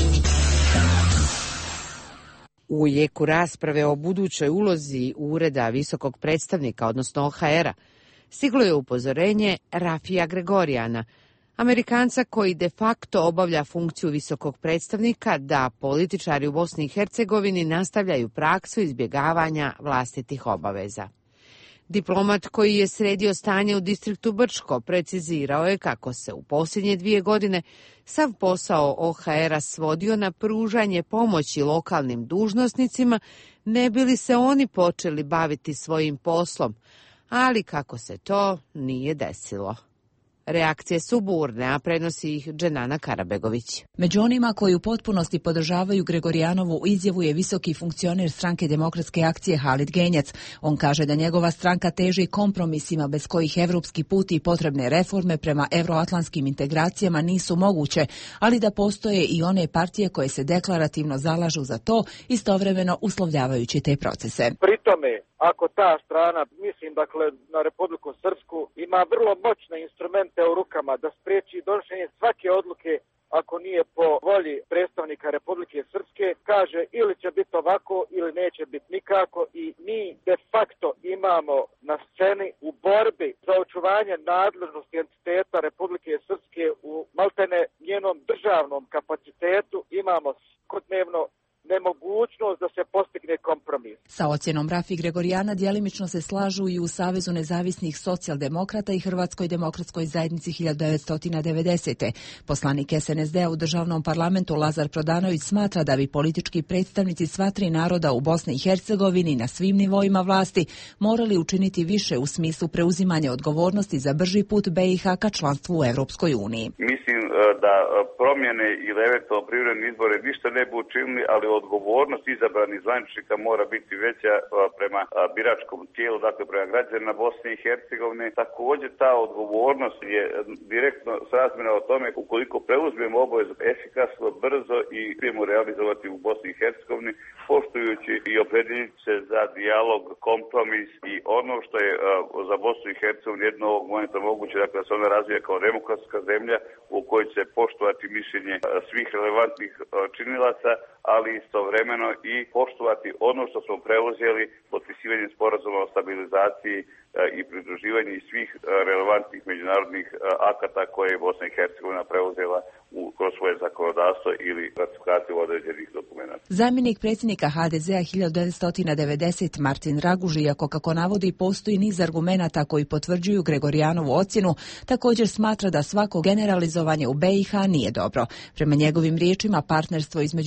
U jeku rasprave o budućoj ulozi Ureda visokog predstavnika, odnosno OHR-a, stiglo je upozorenje Rafija Gregorijana, Amerikanca koji de facto obavlja funkciju visokog predstavnika, da političari u Bosni i Hercegovini nastavljaju praksu izbjegavanja vlastitih obaveza. Diplomat koji je sredio stanje u distriktu Brčko precizirao je kako se u posljednje 2 godine sav posao OHR-a svodio na pružanje pomoći lokalnim dužnosnicima, ne bi li se oni počeli baviti svojim poslom, ali kako se to nije desilo. Reakcije su burne, a prenosi ih Dženana Karabegović. Među onima koji u potpunosti podržavaju Gregorijanovu izjavu je visoki funkcioner stranke Demokratske akcije Halid Genjac. On kaže da njegova stranka teži kompromisima bez kojih evropski put i potrebne reforme prema evroatlantskim integracijama nisu moguće, ali da postoje i one partije koje se deklarativno zalažu za to, istovremeno uslovljavajući te procese. Pri tome, ako ta strana, mislim dakle na Republiku Srpsku, ima vrlo moćne instrumente u rukama da spriječi donošenje svake odluke ako nije po volji predstavnika Republike Srpske, kaže ili će biti ovako ili neće biti nikako, i mi de facto imamo na sceni u borbi za očuvanje nadležnosti entiteta Republike Srpske u maltene njenom državnom kapacitetu, imamo svakodnevno nemogućnost da se postigne kompromis. Sa ocjenom Rafi Gregorijana djelimično se slažu i u Savezu nezavisnih socijaldemokrata i Hrvatskoj demokratskoj zajednici 1990. Poslanik SNSD-a u državnom parlamentu Lazar Prodanović smatra da bi politički predstavnici sva 3 naroda u Bosni i Hercegovini na svim nivoima vlasti morali učiniti više u smislu preuzimanja odgovornosti za brži put BiH ka članstvu u Europskoj uniji. Mislim da promjene ili eventualno privremene izbore ništa ne bi učinili, ali odgovornost izabranih zvaničnika mora biti veća prema biračkom tijelu, dakle prema građanima Bosne i Hercegovine. Također ta odgovornost je direktno srazmjerna o tome ukoliko preuzmemo obavezu efikasno, brzo i idemo realizovati u Bosni i Hercegovini, poštujući i opredjeljujući se za dijalog, kompromis i ono što je za Bosnu i Hercegovinu jedno ovog momenta moguće, dakle da se ona razvija kao demokratska zemlja u kojoj će poštovati mišljenje svih relevantnih činilaca, ali istovremeno i poštovati ono što smo preuzeli potpisivanjem sporazuma o stabilizaciji i pridruživanju svih relevantnih međunarodnih akata koje je Bosna i Hercegovina preuzela kroz svoje zakonodavstvo ili ratifikaciju određenih dokumenata. Zamjenik predsjednika HDZ-a 1990 Martin Raguž, iako kako navodi postoji niz argumenata koji potvrđuju Gregorijanovu ocjenu, također smatra da svako generalizovanje u BiH nije dobro. Prema njegovim riječima, partnerstvo između izabranih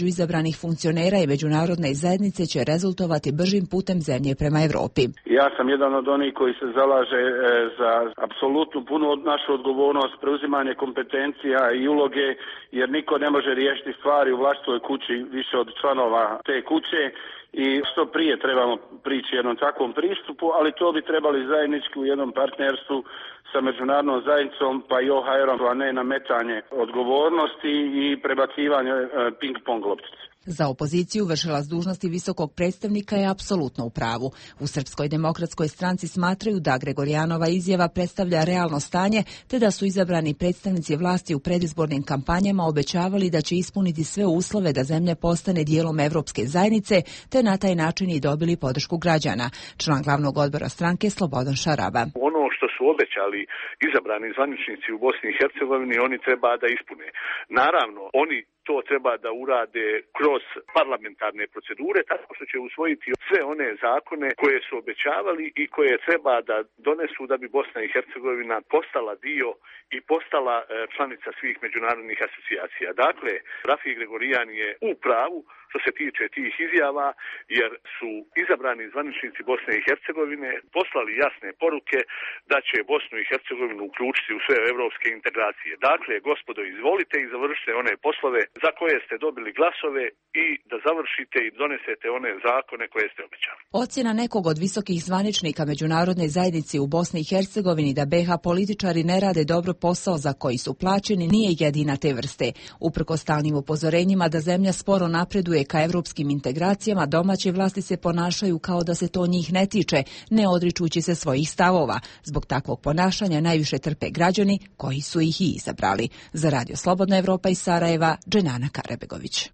izabranih funkcionera i međunarodne zajednice će rezultovati bržim putem zemlje prema Evropi. Ja sam jedan od onih koji se zalaže za apsolutnu punu našu odgovornost, preuzimanje kompetencija i uloge, jer niko ne može riješiti stvari u vlastitoj kući više od članova te kuće. I što prije trebamo prići jednom takvom pristupu, ali to bi trebali zajednički u jednom partnerstvu sa međunarodnom zajednicom, pa i OHR-om, a ne nametanje odgovornosti i prebacivanje ping-pong loptice. Za opoziciju vršilac dužnosti visokog predstavnika je apsolutno u pravu. U Srpskoj demokratskoj stranci smatraju da Gregorijanova izjava predstavlja realno stanje, te da su izabrani predstavnici vlasti u predizbornim kampanjama obećavali da će ispuniti sve uslove da zemlja postane dijelom Evropske zajednice, te na taj način i dobili podršku građana. Član glavnog odbora stranke Slobodan Šaraba. Ono što su obećali izabrani zvaničnici u Bosni i Hercegovini, oni treba da ispune. Naravno, oni to treba da urade kroz parlamentarne procedure, tako što će usvojiti sve one zakone koje su obećavali i koje treba da donesu da bi Bosna i Hercegovina postala dio i postala članica svih međunarodnih asocijacija. Dakle, Rafi Gregorijan je u pravu što se tiče tih izjava, jer su izabrani zvaničnici Bosne i Hercegovine poslali jasne poruke da će Bosnu i Hercegovinu uključiti u sve evropske integracije. Dakle, gospodo, izvolite i završite one poslove za koje ste dobili glasove i da završite i donesete one zakone koje ste obećali. Ocjena nekog od visokih zvaničnika međunarodne zajednice u Bosni i Hercegovini da BiH političari ne rade dobro posao za koji su plaćeni nije jedina te vrste. Uprkos stalnim upozorenjima da zemlja sporo napreduje ka evropskim integracijama, domaće vlasti se ponašaju kao da se to njih ne tiče, ne odričući se svojih stavova. Zbog takvog ponašanja najviše trpe građani koji su ih i izabrali. Za Radio Slobodna Evropa iz Sarajeva, Dženana Karebegović.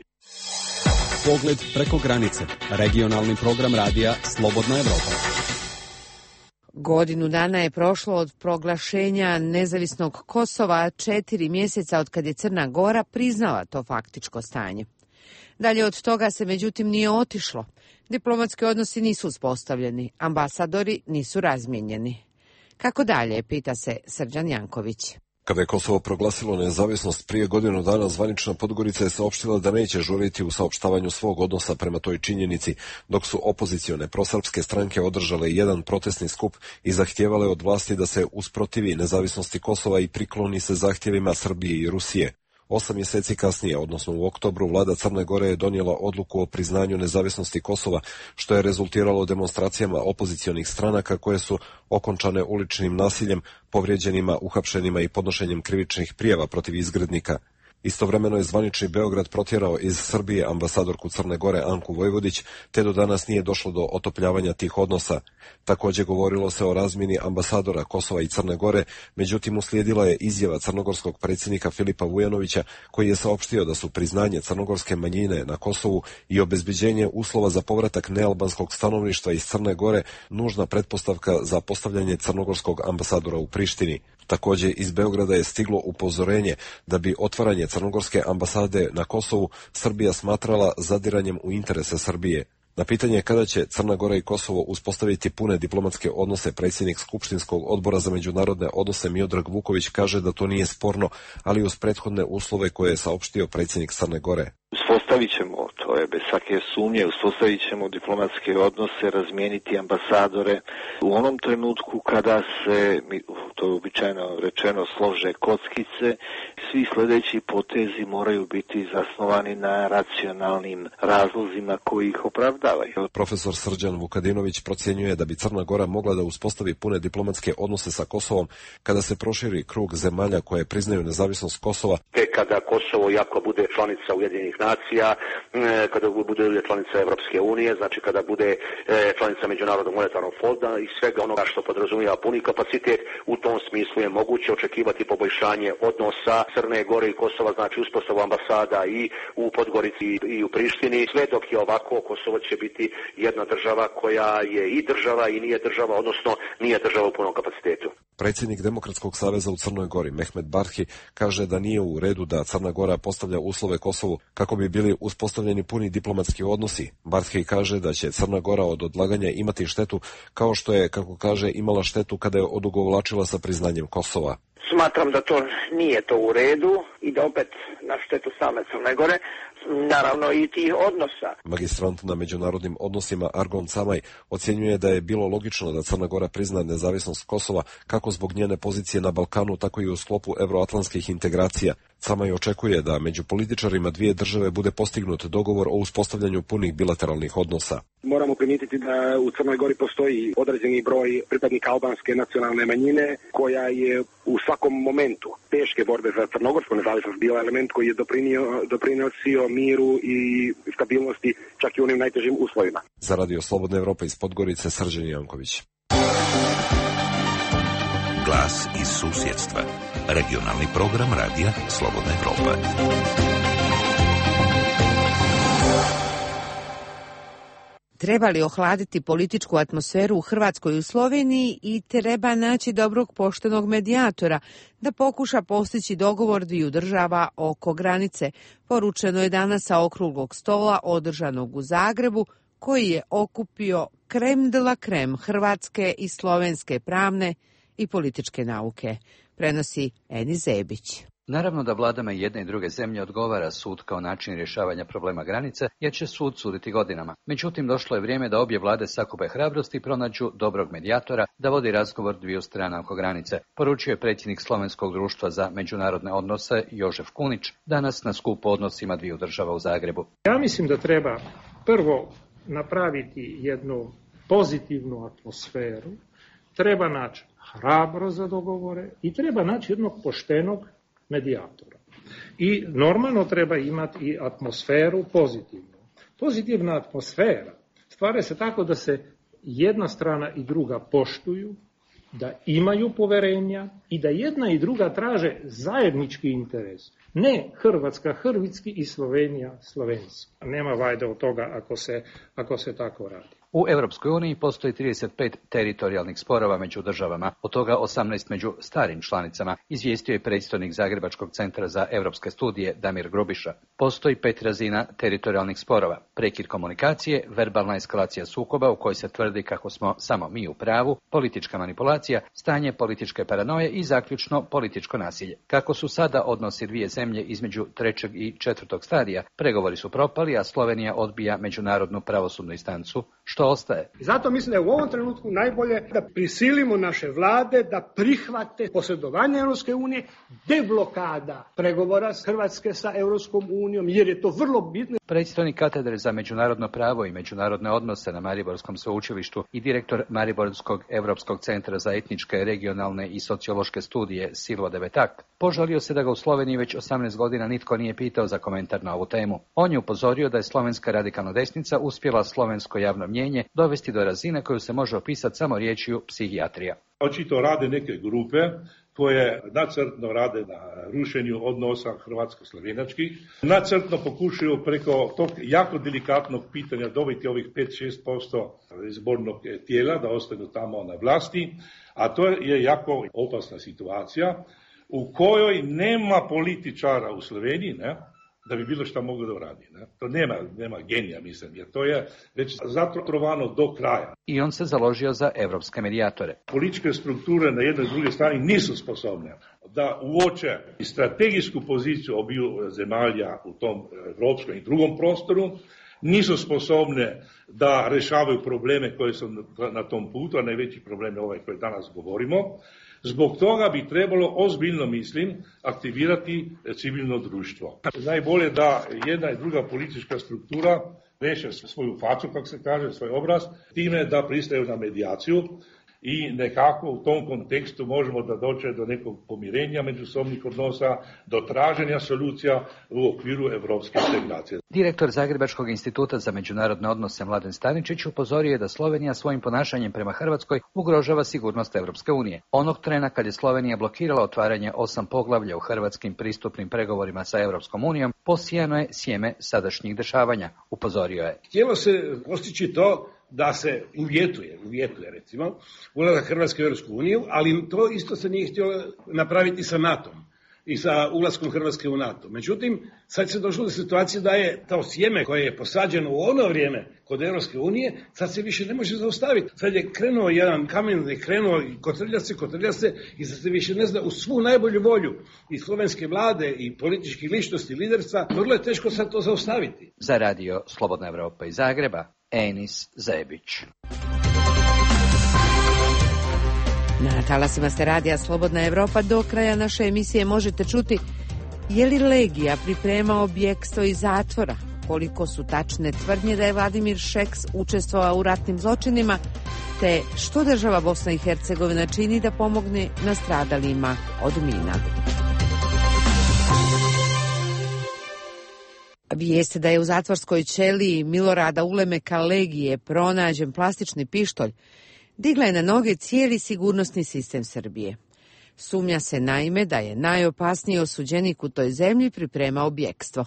Pogled preko granice. Regionalni program radija Slobodna Evropa. Godinu dana je prošlo od proglašenja nezavisnog Kosova, 4 mjeseca od kad je Crna Gora priznala to faktičko stanje. Dalje od toga se međutim nije otišlo. Diplomatski odnosi nisu uspostavljeni, ambasadori nisu razmijenjeni. Kako dalje, pita se Srđan Janković. Kada je Kosovo proglasilo nezavisnost prije godinu dana, zvanična Podgorica je saopštila da neće žuriti u saopštavanju svog odnosa prema toj činjenici, dok su opozicione prosrpske stranke održale jedan protestni skup i zahtijevale od vlasti da se usprotivi nezavisnosti Kosova i prikloni se zahtjevima Srbije i Rusije. 8 mjeseci kasnije, odnosno u oktobru, vlada Crne Gore je donijela odluku o priznanju nezavisnosti Kosova, što je rezultiralo demonstracijama opozicionih stranaka koje su okončane uličnim nasiljem, povrijeđenima, uhapšenima i podnošenjem krivičnih prijava protiv izgrednika. Istovremeno je zvanični Beograd protjerao iz Srbije ambasadorku Crne Gore Anku Vojvodić, te do danas nije došlo do otopljavanja tih odnosa. Također govorilo se o razmjeni ambasadora Kosova i Crne Gore, međutim uslijedila je izjava crnogorskog predsjednika Filipa Vujanovića, koji je saopštio da su priznanje crnogorske manjine na Kosovu i obezbeđenje uslova za povratak nealbanskog stanovništva iz Crne Gore nužna pretpostavka za postavljanje crnogorskog ambasadora u Prištini. Također iz Beograda je stiglo upozorenje da bi otvaranje crnogorske ambasade na Kosovu Srbija smatrala zadiranjem u interese Srbije. Na pitanje kada će Crna Gora i Kosovo uspostaviti pune diplomatske odnose, predsjednik Skupštinskog odbora za međunarodne odnose Miodrag Vuković kaže da to nije sporno, ali uz prethodne uslove koje je saopštio predsjednik Crne Gore. Uspostavit ćemo, to je bez svake sumnje, uspostavit ćemo diplomatske odnose, razmijeniti ambasadore. U onom trenutku kada se, to je običajno rečeno, slože kockice, svi sljedeći potezi moraju biti zasnovani na racionalnim razlozima koji ih opravdavaju. Profesor Srđan Vukadinović procjenjuje da bi Crna Gora mogla da uspostavi pune diplomatske odnose sa Kosovom kada se proširi krug zemalja koje priznaju nezavisnost Kosova. Te kada Kosovo jako bude članica Ujedinjenih nacija, kada bude članica Evropske unije, znači kada bude članica Međunarodnog monetarnog fonda i svega onoga što podrazumijeva puni kapacitet, u tom smislu je moguće očekivati poboljšanje odnosa Crne Gore i Kosova, znači uspostavu ambasada i u Podgorici i u Prištini. Sve dok je ovako, Kosovo će biti jedna država koja je i država i nije država, odnosno nije država u punom kapacitetu. Predsjednik Demokratskog saveza u Crnoj Gori, Mehmet Barhi, kaže da nije u redu da Crna Gora postavlja uslove Kosovu kako bi bili uspostavljeni puni diplomatski odnosi. Barhi kaže da će Crna Gora od odlaganja imati štetu kao što je, kako kaže, imala štetu kada je odugovlačila sa priznanjem Kosova. Smatram da to nije to u redu i da opet na štetu same Crne Gore, naravno i tih odnosa. Magistrant na međunarodnim odnosima Argon Camaj ocjenjuje da je bilo logično da Crna Gora prizna nezavisnost Kosova kako zbog njene pozicije na Balkanu, tako i u sklopu evroatlantskih integracija. Camaj očekuje da među političarima dvije države bude postignut dogovor o uspostavljanju punih bilateralnih odnosa. Moramo primijetiti da u Crnoj Gori postoji određeni broj pripadnika albanske nacionalne manjine koja je u svakom momentu teške borbe za crnogorsku nezavisnost bila element koji je doprinosio miru i stabilnosti čak i u onim najtežim uslovima. Za Radio Slobodne Evrope iz Podgorice, Srđan Janković. Glas iz susjedstva. Regionalni program Radija Slobodna Evropa. Treba li ohladiti političku atmosferu u Hrvatskoj i u Sloveniji i treba naći dobrog poštenog medijatora da pokuša postići dogovor dviju država oko granice, poručeno je danas sa okruglog stola održanog u Zagrebu, koji je okupio krem de la krem hrvatske i slovenske pravne i političke nauke. Prenosi Eni Zebić. Naravno da vladama jedne i druge zemlje odgovara sud kao način rješavanja problema granice, jer će sud suditi godinama. Međutim, došlo je vrijeme da obje vlade sakupe hrabrosti i pronađu dobrog medijatora da vodi razgovor dviju strana oko granice, poručio je predsjednik Slovenskog društva za međunarodne odnose Jožef Kunić danas na skupu odnosima dviju država u Zagrebu. Ja mislim da treba prvo napraviti jednu pozitivnu atmosferu, treba naći hrabro za dogovore i treba naći jednog poštenog medijatora. I normalno treba imati i atmosferu pozitivnu. Pozitivna atmosfera stvara se tako da se jedna strana i druga poštuju, da imaju poverenja i da jedna i druga traže zajednički interes. Ne Hrvatska hrvatski i Slovenija slovenski. Nema vajde od toga ako se tako radi. U Europskoj uniji postoji 35 teritorijalnih sporova među državama, od toga 18 među starim članicama, izvijestio je predstojnik Zagrebačkog centra za europske studije Damir Grubiša. Postoji 5 razina teritorijalnih sporova: prekid komunikacije, verbalna eskalacija sukoba u kojoj se tvrdi kako smo samo mi u pravu, politička manipulacija, stanje političke paranoje i zaključno političko nasilje. Kako su sada odnosi dvije zemlje između 3. i 4. stadija, pregovori su propali, a Slovenija odbija međunarodnu pravosudnu instancu, što ostaje. Zato mislim da je u ovom trenutku najbolje da prisilimo naše vlade da prihvate posredovanje Europske unije, deblokada pregovora Hrvatske sa Europskom unijom, jer je to vrlo bitno. Predstojnik katedre za međunarodno pravo i međunarodne odnose na Mariborskom sveučilištu i direktor Mariborskog Europskog centra za etničke, regionalne i sociološke studije Silvo Devetak požalio se da ga u Sloveniji već 18 godina nitko nije pitao za komentar na ovu temu. On je upozorio da je slovenska radikalna desnica uspjela slovensko javno mnjenje dovesti do razine koju se može opisati samo riječju psihijatrija. Očito rade neke grupe koje nacrtno rade na rušenju odnosa hrvatsko-slovenačkih, nacrtno pokušaju preko tog jako delikatnog pitanja dobiti ovih 5-6% izbornog tijela da ostanu tamo na vlasti, a to je jako opasna situacija u kojoj nema političara u Sloveniji, ne, da bi bilo šta moglo da uradi. Ne? To nema genija, mislim, jer to je već zatrovano do kraja. I on se založio za evropske medijatore. Političke strukture na jednoj i drugoj strani nisu sposobne da uoče i strategijsku poziciju obiju zemalja u tom evropskom i drugom prostoru, nisu sposobne da rešavaju probleme koje su na tom putu, a najveći problem je ovaj koji danas govorimo. Zbog toga bi trebalo, ozbiljno mislim, aktivirati civilno društvo. Najbolje da jedna i druga politička struktura reše svoju facu, kako se kaže, svoj obraz, time da pristaju na medijaciju i nekako u tom kontekstu možemo da dođe do nekog pomirenja međusobnih odnosa, do traženja solucija u okviru evropske integracije. Direktor Zagrebačkog instituta za međunarodne odnose Mladen Staničić upozorio je da Slovenija svojim ponašanjem prema Hrvatskoj ugrožava sigurnost Europske unije. Onog trena kad je Slovenija blokirala otvaranje 8 poglavlja u hrvatskim pristupnim pregovorima sa Europskom unijom, posijano je sjeme sadašnjih dešavanja, upozorio je. Htjelo se postići to da se uvjetuje recimo ulazak Hrvatske u Europsku uniju, ali to isto se nije htjelo napraviti sa NATO-om i sa ulaskom Hrvatske u NATO. Međutim, sad se došlo do situacije da je to sjeme koje je posađeno u ono vrijeme kod Evropske unije, sad se više ne može zaustaviti. Sad je krenuo jedan kamen, je krenuo i kotrlja se i sad se više ne zna u svu najbolju volju i slovenske vlade i političkih ličnosti, liderstva, vrlo je teško sad to zaustaviti. Za radio Slobodna Evropa iz Zagreba, Enis Zebić. Na talasima ste radija Slobodna Evropa. Do kraja naše emisije možete čuti je li Legija pripremao bjegstvo iz zatvora, koliko su tačne tvrdnje da je Vladimir Šeks učestvovao u ratnim zločinima, te što država Bosna i Hercegovina čini da pomogne nastradalima od mina. Vijest da je u zatvorskoj ćeliji Milorada Ulemeka Legije pronađen plastični pištolj digla je na noge cijeli sigurnosni sistem Srbije. Sumnja se naime da je najopasniji osuđenik u toj zemlji pripremao bjegstvo.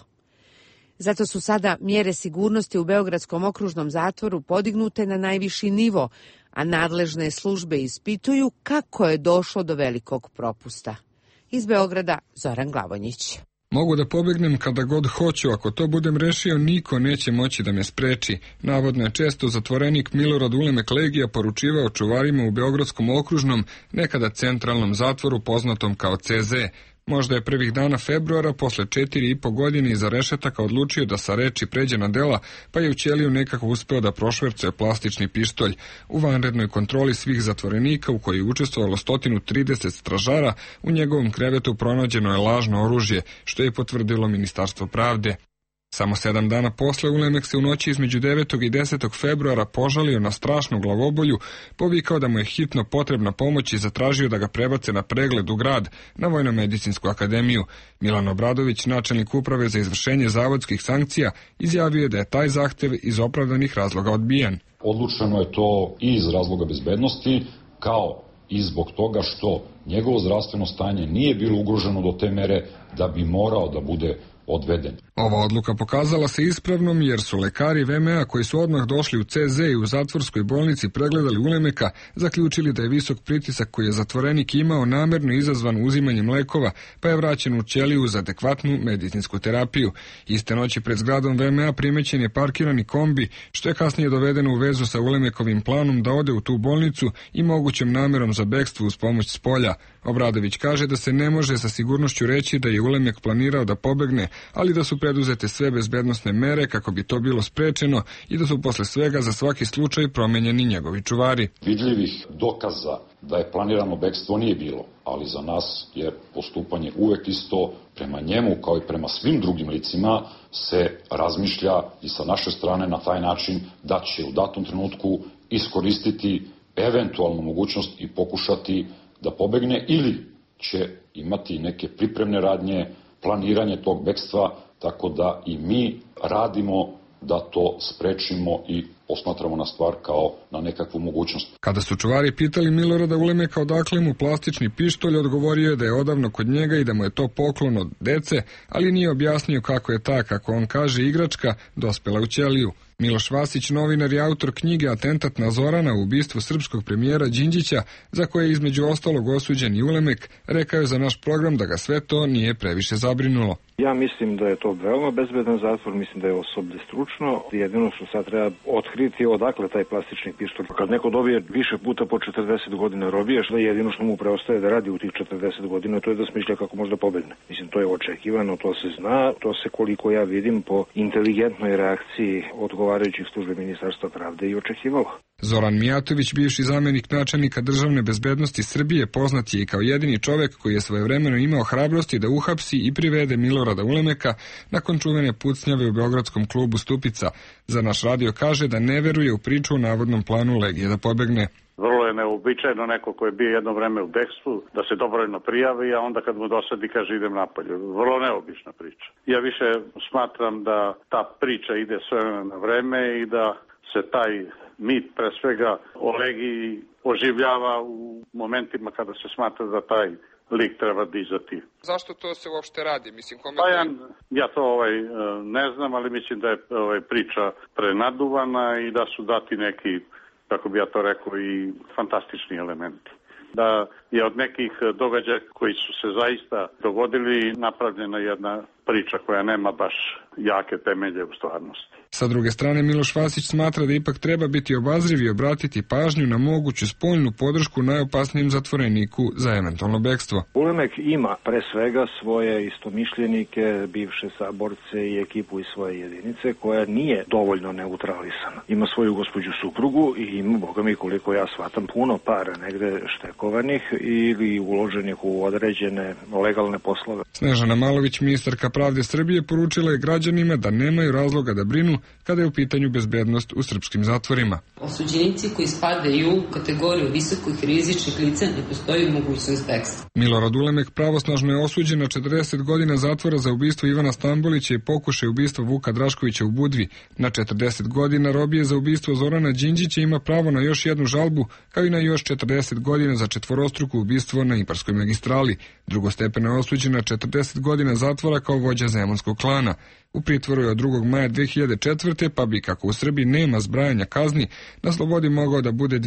Zato su sada mjere sigurnosti u Beogradskom okružnom zatvoru podignute na najviši nivo, a nadležne službe ispituju kako je došlo do velikog propusta. Iz Beograda Zoran Glavonjić. Mogu da pobegnem kada god hoću, ako to budem rešio, niko neće moći da me spreči. Navodno je često zatvorenik Milorad Ulemek Legija poručivao čuvarima u Beogradskom okružnom, nekada centralnom zatvoru poznatom kao CZ. Možda je prvih dana februara, posle 4,5 godine iza rešetaka odlučio da sa reči pređe na dela, pa je u ćeliju nekako uspeo da prošvercuje plastični pištolj. U vanrednoj kontroli svih zatvorenika, u kojoj je učestvovalo 130 stražara, u njegovom krevetu pronađeno je lažno oružje, što je potvrdilo Ministarstvo pravde. Samo 7 dana posle Ulemek se u noći između 9. i 10. februara požalio na strašnu glavobolju, povikao da mu je hitno potrebna pomoć i zatražio da ga prebace na pregled u grad, na Vojno-medicinsku akademiju. Milan Obradović, načelnik uprave za izvršenje zavodskih sankcija, izjavio je da je taj zahtev iz opravdanih razloga odbijen. Odlučeno je to i iz razloga bezbednosti, kao i zbog toga što njegovo zdravstveno stanje nije bilo ugroženo do te mere da bi morao da bude odveden. Ova odluka pokazala se ispravnom jer su lekari VMA koji su odmah došli u CZ i u zatvorskoj bolnici pregledali Ulemeka, zaključili da je visok pritisak koji je zatvorenik imao namerno izazvan uzimanjem lekova, pa je vraćen u ćeliju za adekvatnu medicinsku terapiju. Iste noći pred zgradom VMA primećen je parkirani kombi, što je kasnije dovedeno u vezu sa Ulemekovim planom da ode u tu bolnicu i mogućem namerom za bekstvo uz pomoć spolja. Obradović kaže da se ne može sa sigurnošću reći da je Ulemek planirao da pobegne, ali da su preduzete sve bezbednosne mere kako bi to bilo sprečeno i da su posle svega za svaki slučaj promenjeni njegovi čuvari. Vidljivih dokaza da je planirano bekstvo nije bilo, ali za nas je postupanje uvek isto. Prema njemu, kao i prema svim drugim licima, se razmišlja i sa naše strane na taj način da će u datom trenutku iskoristiti eventualnu mogućnost i pokušati da pobegne ili će imati neke pripremne radnje, planiranje tog bekstva, tako da i mi radimo da to sprečimo i posmatramo na stvar kao na nekakvu mogućnost. Kada su čuvari pitali Milorada Ulemeka odakle mu plastični pištolj, odgovorio je da je odavno kod njega i da mu je to poklon od dece, ali nije objasnio kako je ta, kako on kaže, igračka dospela u ćeliju. Miloš Vasić, novinar i autor knjige Atentat na Zorana u ubistvu srpskog premijera Đinđića, za koje je između ostalog osuđen i Ulemek, rekao je za naš program da ga sve to nije previše zabrinulo. Ja mislim da je to veoma bezbedan zatvor, mislim da je osoblje stručno. Jedino što sad treba otkriti odakle taj plastični pištolj. Kad neko dobije više puta po 40 godina robije, što jedino što mu preostaje da radi u tih 40 godina, to je da smišlja kako može da pobegne. Mislim, to je očekivano, to se zna, to se koliko ja vidim po inteligentnoj reakciji odgovarajućih službe Ministarstva pravde i očekivalo. Zoran Mijatović, bivši zamenik načelnika državne bezbednosti Srbije, poznat je i kao jedini čovek koji je svojevremeno imao hrabrosti da uhapsi i privede Milorada Ulemeka nakon čuvene pucnjave u beogradskom klubu Stupica. Za naš radio kaže da ne veruje u priču o navodnom planu Legije da pobegne. Vrlo je neobičajno neko ko je bio jedno vreme u bekstvu da se dobrovoljno prijavi, a onda kad mu dosadi kaže idem napolje. Vrlo neobična priča. Ja više smatram da ta priča ide sve na vreme i da se taj mit pre svega o Legiji oživljava u momentima kada se smatra da taj lik treba dizati. Zašto to se uopšte radi? Mislim, ja to ne znam, ali mislim da je priča prenaduvana i da su dati neki, kako bi ja to rekao, i fantastični elementi. Da je od nekih događaja koji su se zaista dogodili napravljena jedna priča koja nema baš jake temelje u stvarnosti. Sa druge strane, Miloš Vasić smatra da ipak treba biti obazriv i obratiti pažnju na moguću spoljnu podršku najopasnijem zatvoreniku za eventualno bekstvo. Ulemek ima pre svega svoje istomišljenike, bivše saborce i ekipu iz svoje jedinice koja nije dovoljno neutralisana. Ima svoju gospođu suprugu i ima, boga mi, koliko ja shvatam, puno para negde štekovanih ili uloženih u određene legalne poslove. Snežana Malović, ministarka pravde Srbije, poručila je građanima da nemaju razloga da brinu kada je u pitanju bezbednost u srpskim zatvorima. Osuđenici koji spadaju u kategoriju visokih rizičnih lica ne postoji mogućnost bekstva. Milorad Ulemek pravosnažno je osuđen na 40 godina zatvora za ubistvo Ivana Stambolića i pokušaj ubistva Vuka Draškovića u Budvi. Na 40 godina robije za ubistvo Zorana Đinđića ima pravo na još jednu žalbu, kao i na još 40 godina za četvorostruko ubistvo na Ibarskoj magistrali. Drugostepeno je osuđen na 40 godina zatvora kao vođa zemunskog klana. U pritvoru je od 2. maja 2004. pa bi, kako u Srbiji nema zbrajanja kazni, na slobodi mogao da bude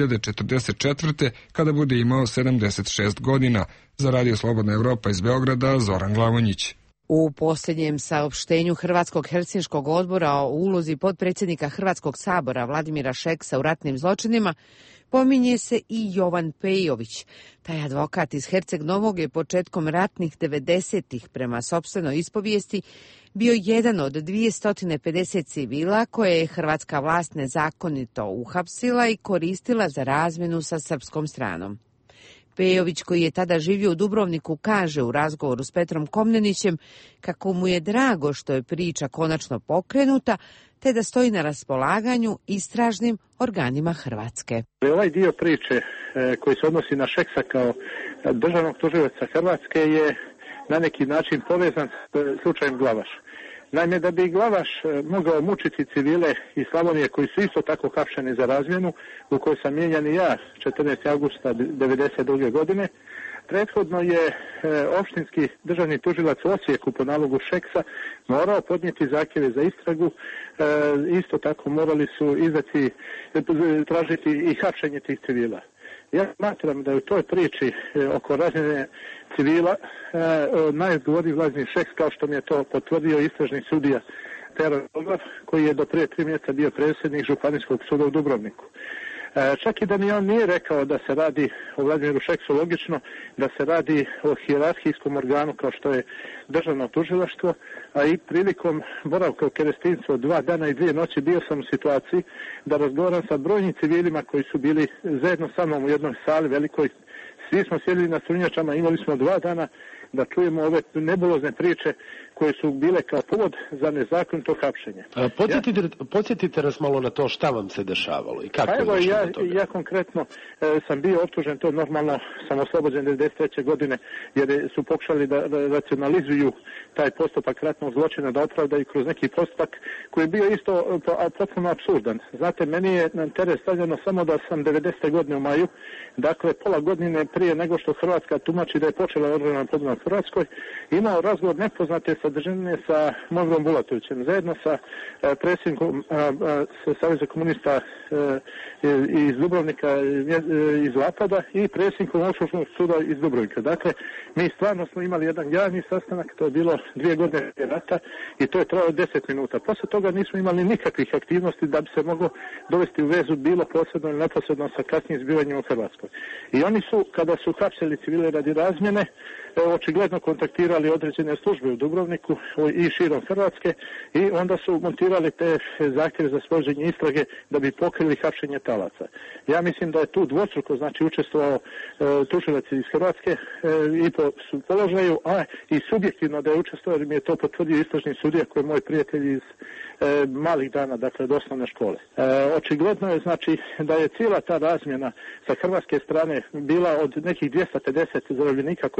2044. kada bude imao 76 godina. Za Radio Slobodna Evropa iz Beograda, Zoran Glavonjić. U posljednjem saopštenju Hrvatskog helsinškog odbora o ulozi potpredsjednika Hrvatskog sabora Vladimira Šeksa u ratnim zločinima pominje se i Jovan Pejović. Taj advokat iz Herceg Novog je početkom ratnih 90-ih prema sopstvenoj ispovijesti bio jedan od 250 civila koje je hrvatska vlast nezakonito uhapsila i koristila za razmjenu sa srpskom stranom. Pejović, koji je tada živio u Dubrovniku, kaže u razgovoru s Petrom Komnenićem kako mu je drago što je priča konačno pokrenuta, te da stoji na raspolaganju istražnim organima Hrvatske. Ovaj dio priče koji se odnosi na Šeksa kao državnog tužioca Hrvatske je na neki način povezan s slučajem Glavaš. Naime, da bi Glavaš mogao mučiti civile iz Slavonije koji su isto tako hapšeni za razmjenu, u kojoj sam mijenjan i ja 14. augusta 1992. godine, prethodno je opštinski državni tužilac u Osijeku po nalogu Šeksa morao podnijeti zahtjeve za istragu, isto tako morali su tražiti i hapšenje tih civila. Ja smatram da je u toj priči oko razmjene civila najodgovorniji Vladimir Šeks, kao što mi je to potvrdio istražni sudija Pero Oglav, koji je do prije 3 mjeseca bio predsjednik Županijskog suda u Dubrovniku. Čak i da mi on nije rekao da se radi o Vladimiru Šeksu, logično da se radi o hijerarhijskom organu kao što je državno tužilaštvo, a i prilikom boravka u Kerestincu od 2 dana i 2 noći bio sam u situaciji da razgovaram sa brojnim civilima koji su bili zajedno sa mnom u jednoj sali velikoj. Svi smo sjedili na strunjačama, imali smo 2 dana da čujemo ove nebulozne priče koje su bile kao povod za nezakonito hapšenje. Podsjetite nas malo na to šta vam se dešavalo i kako je došlo do toga. Ja konkretno sam bio optužen, to normalno sam oslobođen 1993. godine, jer su pokušali da racionalizuju taj postupak ratnog zločina, da opravdaju kroz neki postupak koji je bio isto potpuno apsurdan. Znate, meni je na teret stavljeno samo da sam 90. godine u maju, dakle pola godine prije nego što Hrvatska tumači da je počela oružana pobuna u Hrvatskoj, imao razgovor nepoznate sadržine sa Mojmirom Bulatovićem, zajedno sa predsjednikom Saveza komunista iz Dubrovnika, iz Lapada i predsjednikom Osječkog suda iz Dubrovnika. Dakle, mi stvarno smo imali jedan javni sastanak, to je bilo 2 godine rata i to je trajalo 10 minuta. Poslije toga nismo imali nikakvih aktivnosti da bi se moglo dovesti u vezu bilo posredno ili neposredno sa kasnijim zbivanjima u Hrvatskoj. I oni su, kada su hapsili civile radi razmjene, očigledno kontaktirali određene službe u Dubrovniku i širom Hrvatske i onda su montirali te zahtjeve za sprovođenje istrage da bi pokrili hapšenje talaca. Ja mislim da je tu dvostruko učestvovao tužilac iz Hrvatske i po položaju, a i subjektivno da je učestvovao, jer mi je to potvrdio istražni sudija koji je moj prijatelj iz malih dana, dakle od osnovne škole. Očigledno je da je cijela ta razmjena sa hrvatske strane bila od nekih 250 zarobljenika koje su išli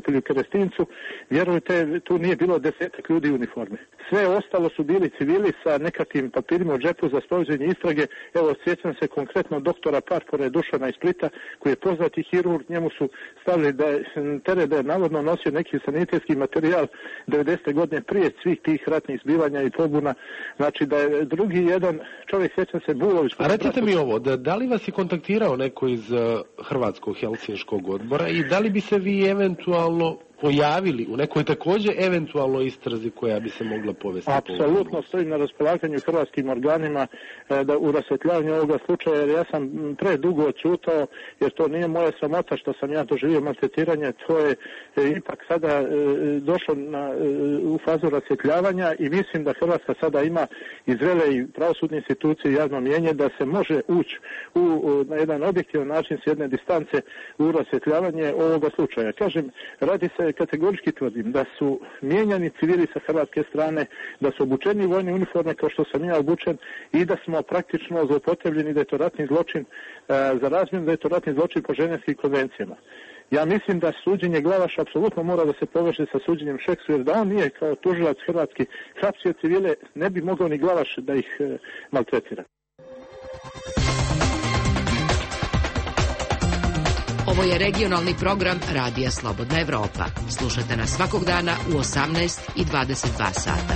okupili u Kerestincu, vjerujte, tu nije bilo 10 ljudi u uniformi. Sve ostalo su bili civili sa nekakvim papirima u džepu za sprovođenje istrage. Evo, sjećam se konkretno doktora Parpore Dušana iz Splita, koji je poznati hirurg, njemu su stavili da je navodno nosio neki sanitetski materijal 90. godine prije svih tih ratnih zbivanja i pobuna. Znači da je drugi jedan čovjek, sjećam se, Bulović. A recite mi ovo, da li vas je kontaktirao neko iz Hrvatskog Helsinškog odbora i da li bi se vi eventualno pojavili u nekoj također eventualno istrazi koja bi se mogla povesti? Apsolutno stojim na raspolaganju hrvatskim organima da u rasvjetljavanju ovoga slučaja, jer ja sam predugo odćutao, jer to nije moja sramota što sam ja doživio maltretiranje, to je ipak sada došlo u fazu rasvjetljavanja i mislim da Hrvatska sada ima i zrele i pravosudne institucije i javno mnijenje da se može ući na jedan objektivan način s jedne distance u rasvjetljavanje ovoga slučaja. Kažem, radi se, kategorički tvrdim, da su mijenjani civili sa hrvatske strane, da su obučeni vojne uniforme kao što sam ja obučen i da smo praktično zloupotrebljeni, da je to ratni zločin za razmjenu, da je to ratni zločin po ženevskim konvencijama. Ja mislim da suđenje Glavaš apsolutno mora da se poveže sa suđenjem Šeksu, jer da on nije kao tužilac hrvatski hapsio civile, ne bi mogao ni Glavaš da ih maltretira. Ovo je regionalni program Radija Slobodna Evropa. Slušajte nas svakog dana u 18 i 22 sata.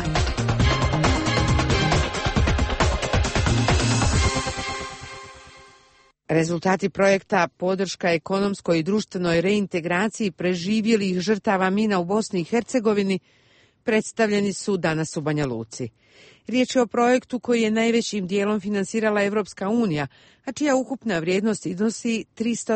Rezultati projekta podrška ekonomskoj i društvenoj reintegraciji preživjelih žrtava mina u Bosni i Hercegovini predstavljeni su danas u Banja Luci. Riječ je o projektu koji je najvećim dijelom finansirala Evropska unija, a čija ukupna vrijednost iznosi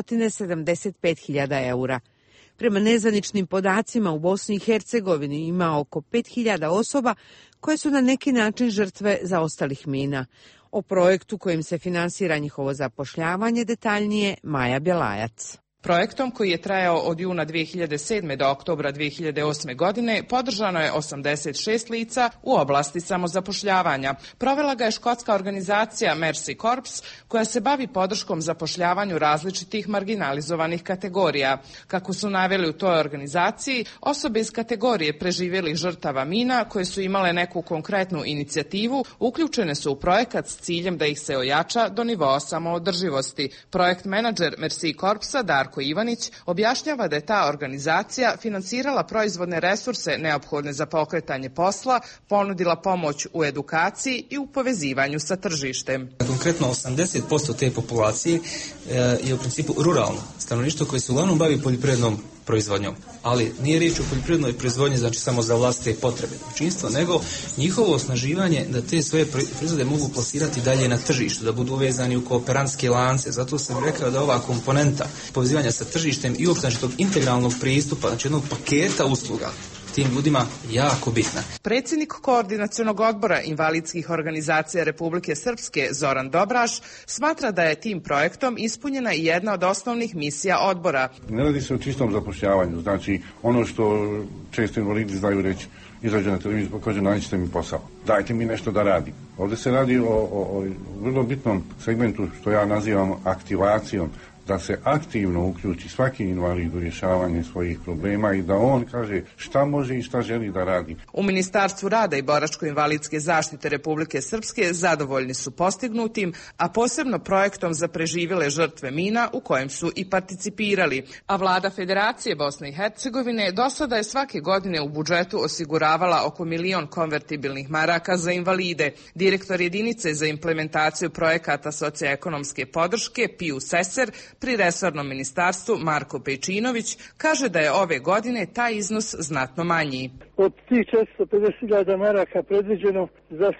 375.000 eura. Prema nezvaničnim podacima u Bosni i Hercegovini ima oko 5.000 osoba koje su na neki način žrtve zaostalih mina. O projektu kojim se finansira njihovo zapošljavanje detaljnije Maja Bjelajac. Projektom koji je trajao od juna 2007. do oktobra 2008. godine podržano je 86 lica u oblasti samozapošljavanja. Provela ga je škotska organizacija Mercy Corps koja se bavi podrškom zapošljavanju različitih marginalizovanih kategorija. Kako su naveli u toj organizaciji, osobe iz kategorije preživjelih žrtava mina koje su imale neku konkretnu inicijativu uključene su u projekat s ciljem da ih se ojača do nivoa samoodrživosti. Projekt menadžer Mercy Corpsa Darko Ivanić objašnjava da je ta organizacija finansirala proizvodne resurse neophodne za pokretanje posla, ponudila pomoć u edukaciji i u povezivanju sa tržištem. Konkretno 80% te populacije je u principu ruralno stanovništvo koje se uglavnom bavi poljoprivrednom proizvodnjom, ali nije riječ o poljoprivrednoj proizvodnji znači samo za vlastite potrebe domaćinstva, nego njihovo osnaživanje da te svoje proizvode mogu plasirati dalje na tržištu, da budu uvezani u kooperantske lance. Zato sam rekao da ova komponenta povezivanja sa tržištem i uopšte tog integralnog pristupa, znači jednog paketa usluga tim ljudima jako bitna. Predsjednik Koordinacionog odbora invalidskih organizacija Republike Srpske Zoran Dobraš smatra da je tim projektom ispunjena i jedna od osnovnih misija odbora. Ne radi se o čistom zapošljavanju, znači ono što često invalidi znaju reći, izađe na televiziju, kaže nađite mi posao, dajte mi nešto da radim. Ovdje se radi o vrlo bitnom segmentu što ja nazivam aktivacijom, da se aktivno uključi svaki invalid u rješavanje svojih problema i da on kaže šta može i šta želi da radi. U Ministarstvu rada i boračko-invalidske zaštite Republike Srpske zadovoljni su postignutim, a posebno projektom za preživjele žrtve mina u kojem su i participirali. A vlada Federacije Bosne i Hercegovine do sada je svake godine u budžetu osiguravala oko 1 milion konvertibilnih maraka za invalide. Direktor jedinice za implementaciju projekata socioekonomske podrške Piju Seser pri resornom ministarstvu Marko Pejčinović kaže da je ove godine taj iznos znatno manji. Od tih 450.000 maraka predviđeno za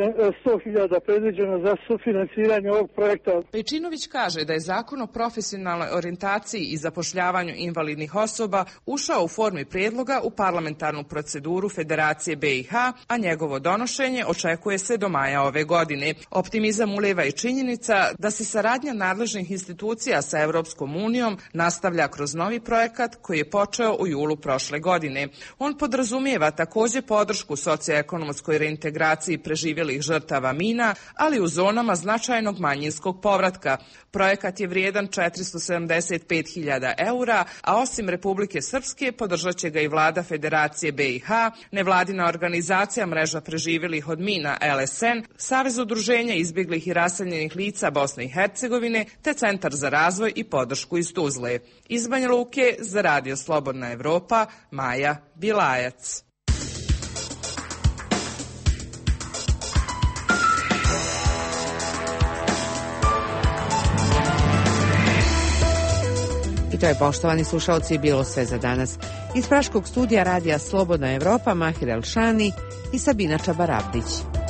100.000 predviđeno za sufinansiranje ovog projekta. Pejčinović kaže da je zakon o profesionalnoj orijentaciji i zapošljavanju invalidnih osoba ušao u formi prijedloga u parlamentarnu proceduru Federacije BiH, a njegovo donošenje očekuje se do maja ove godine. Optimizam ulijeva i činjenica da se saradnja nadležnih institucija sa Evropskom unijom nastavlja kroz novi projekat koji je počeo u julu prošle godine. On podrazumijeva podrazumijeva također podršku socioekonomskoj reintegraciji preživjelih žrtava mina, ali u zonama značajnog manjinskog povratka. Projekat je vrijedan 475.000 eura, a osim Republike Srpske podržat će ga i vlada Federacije BiH, nevladina organizacija Mreža preživjelih od mina LSN, Savez udruženja izbjeglih i raseljenih lica Bosne i Hercegovine, te Centar za razvoj i podršku iz Tuzle. Iz Banja Luke za Radio Slobodna Evropa, Maja Bilajac. I to je, poštovani slušalci, bilo sve za danas. Iz praškog studija Radija Slobodna Evropa, Mahir Elšani i Sabina Čabarabdić.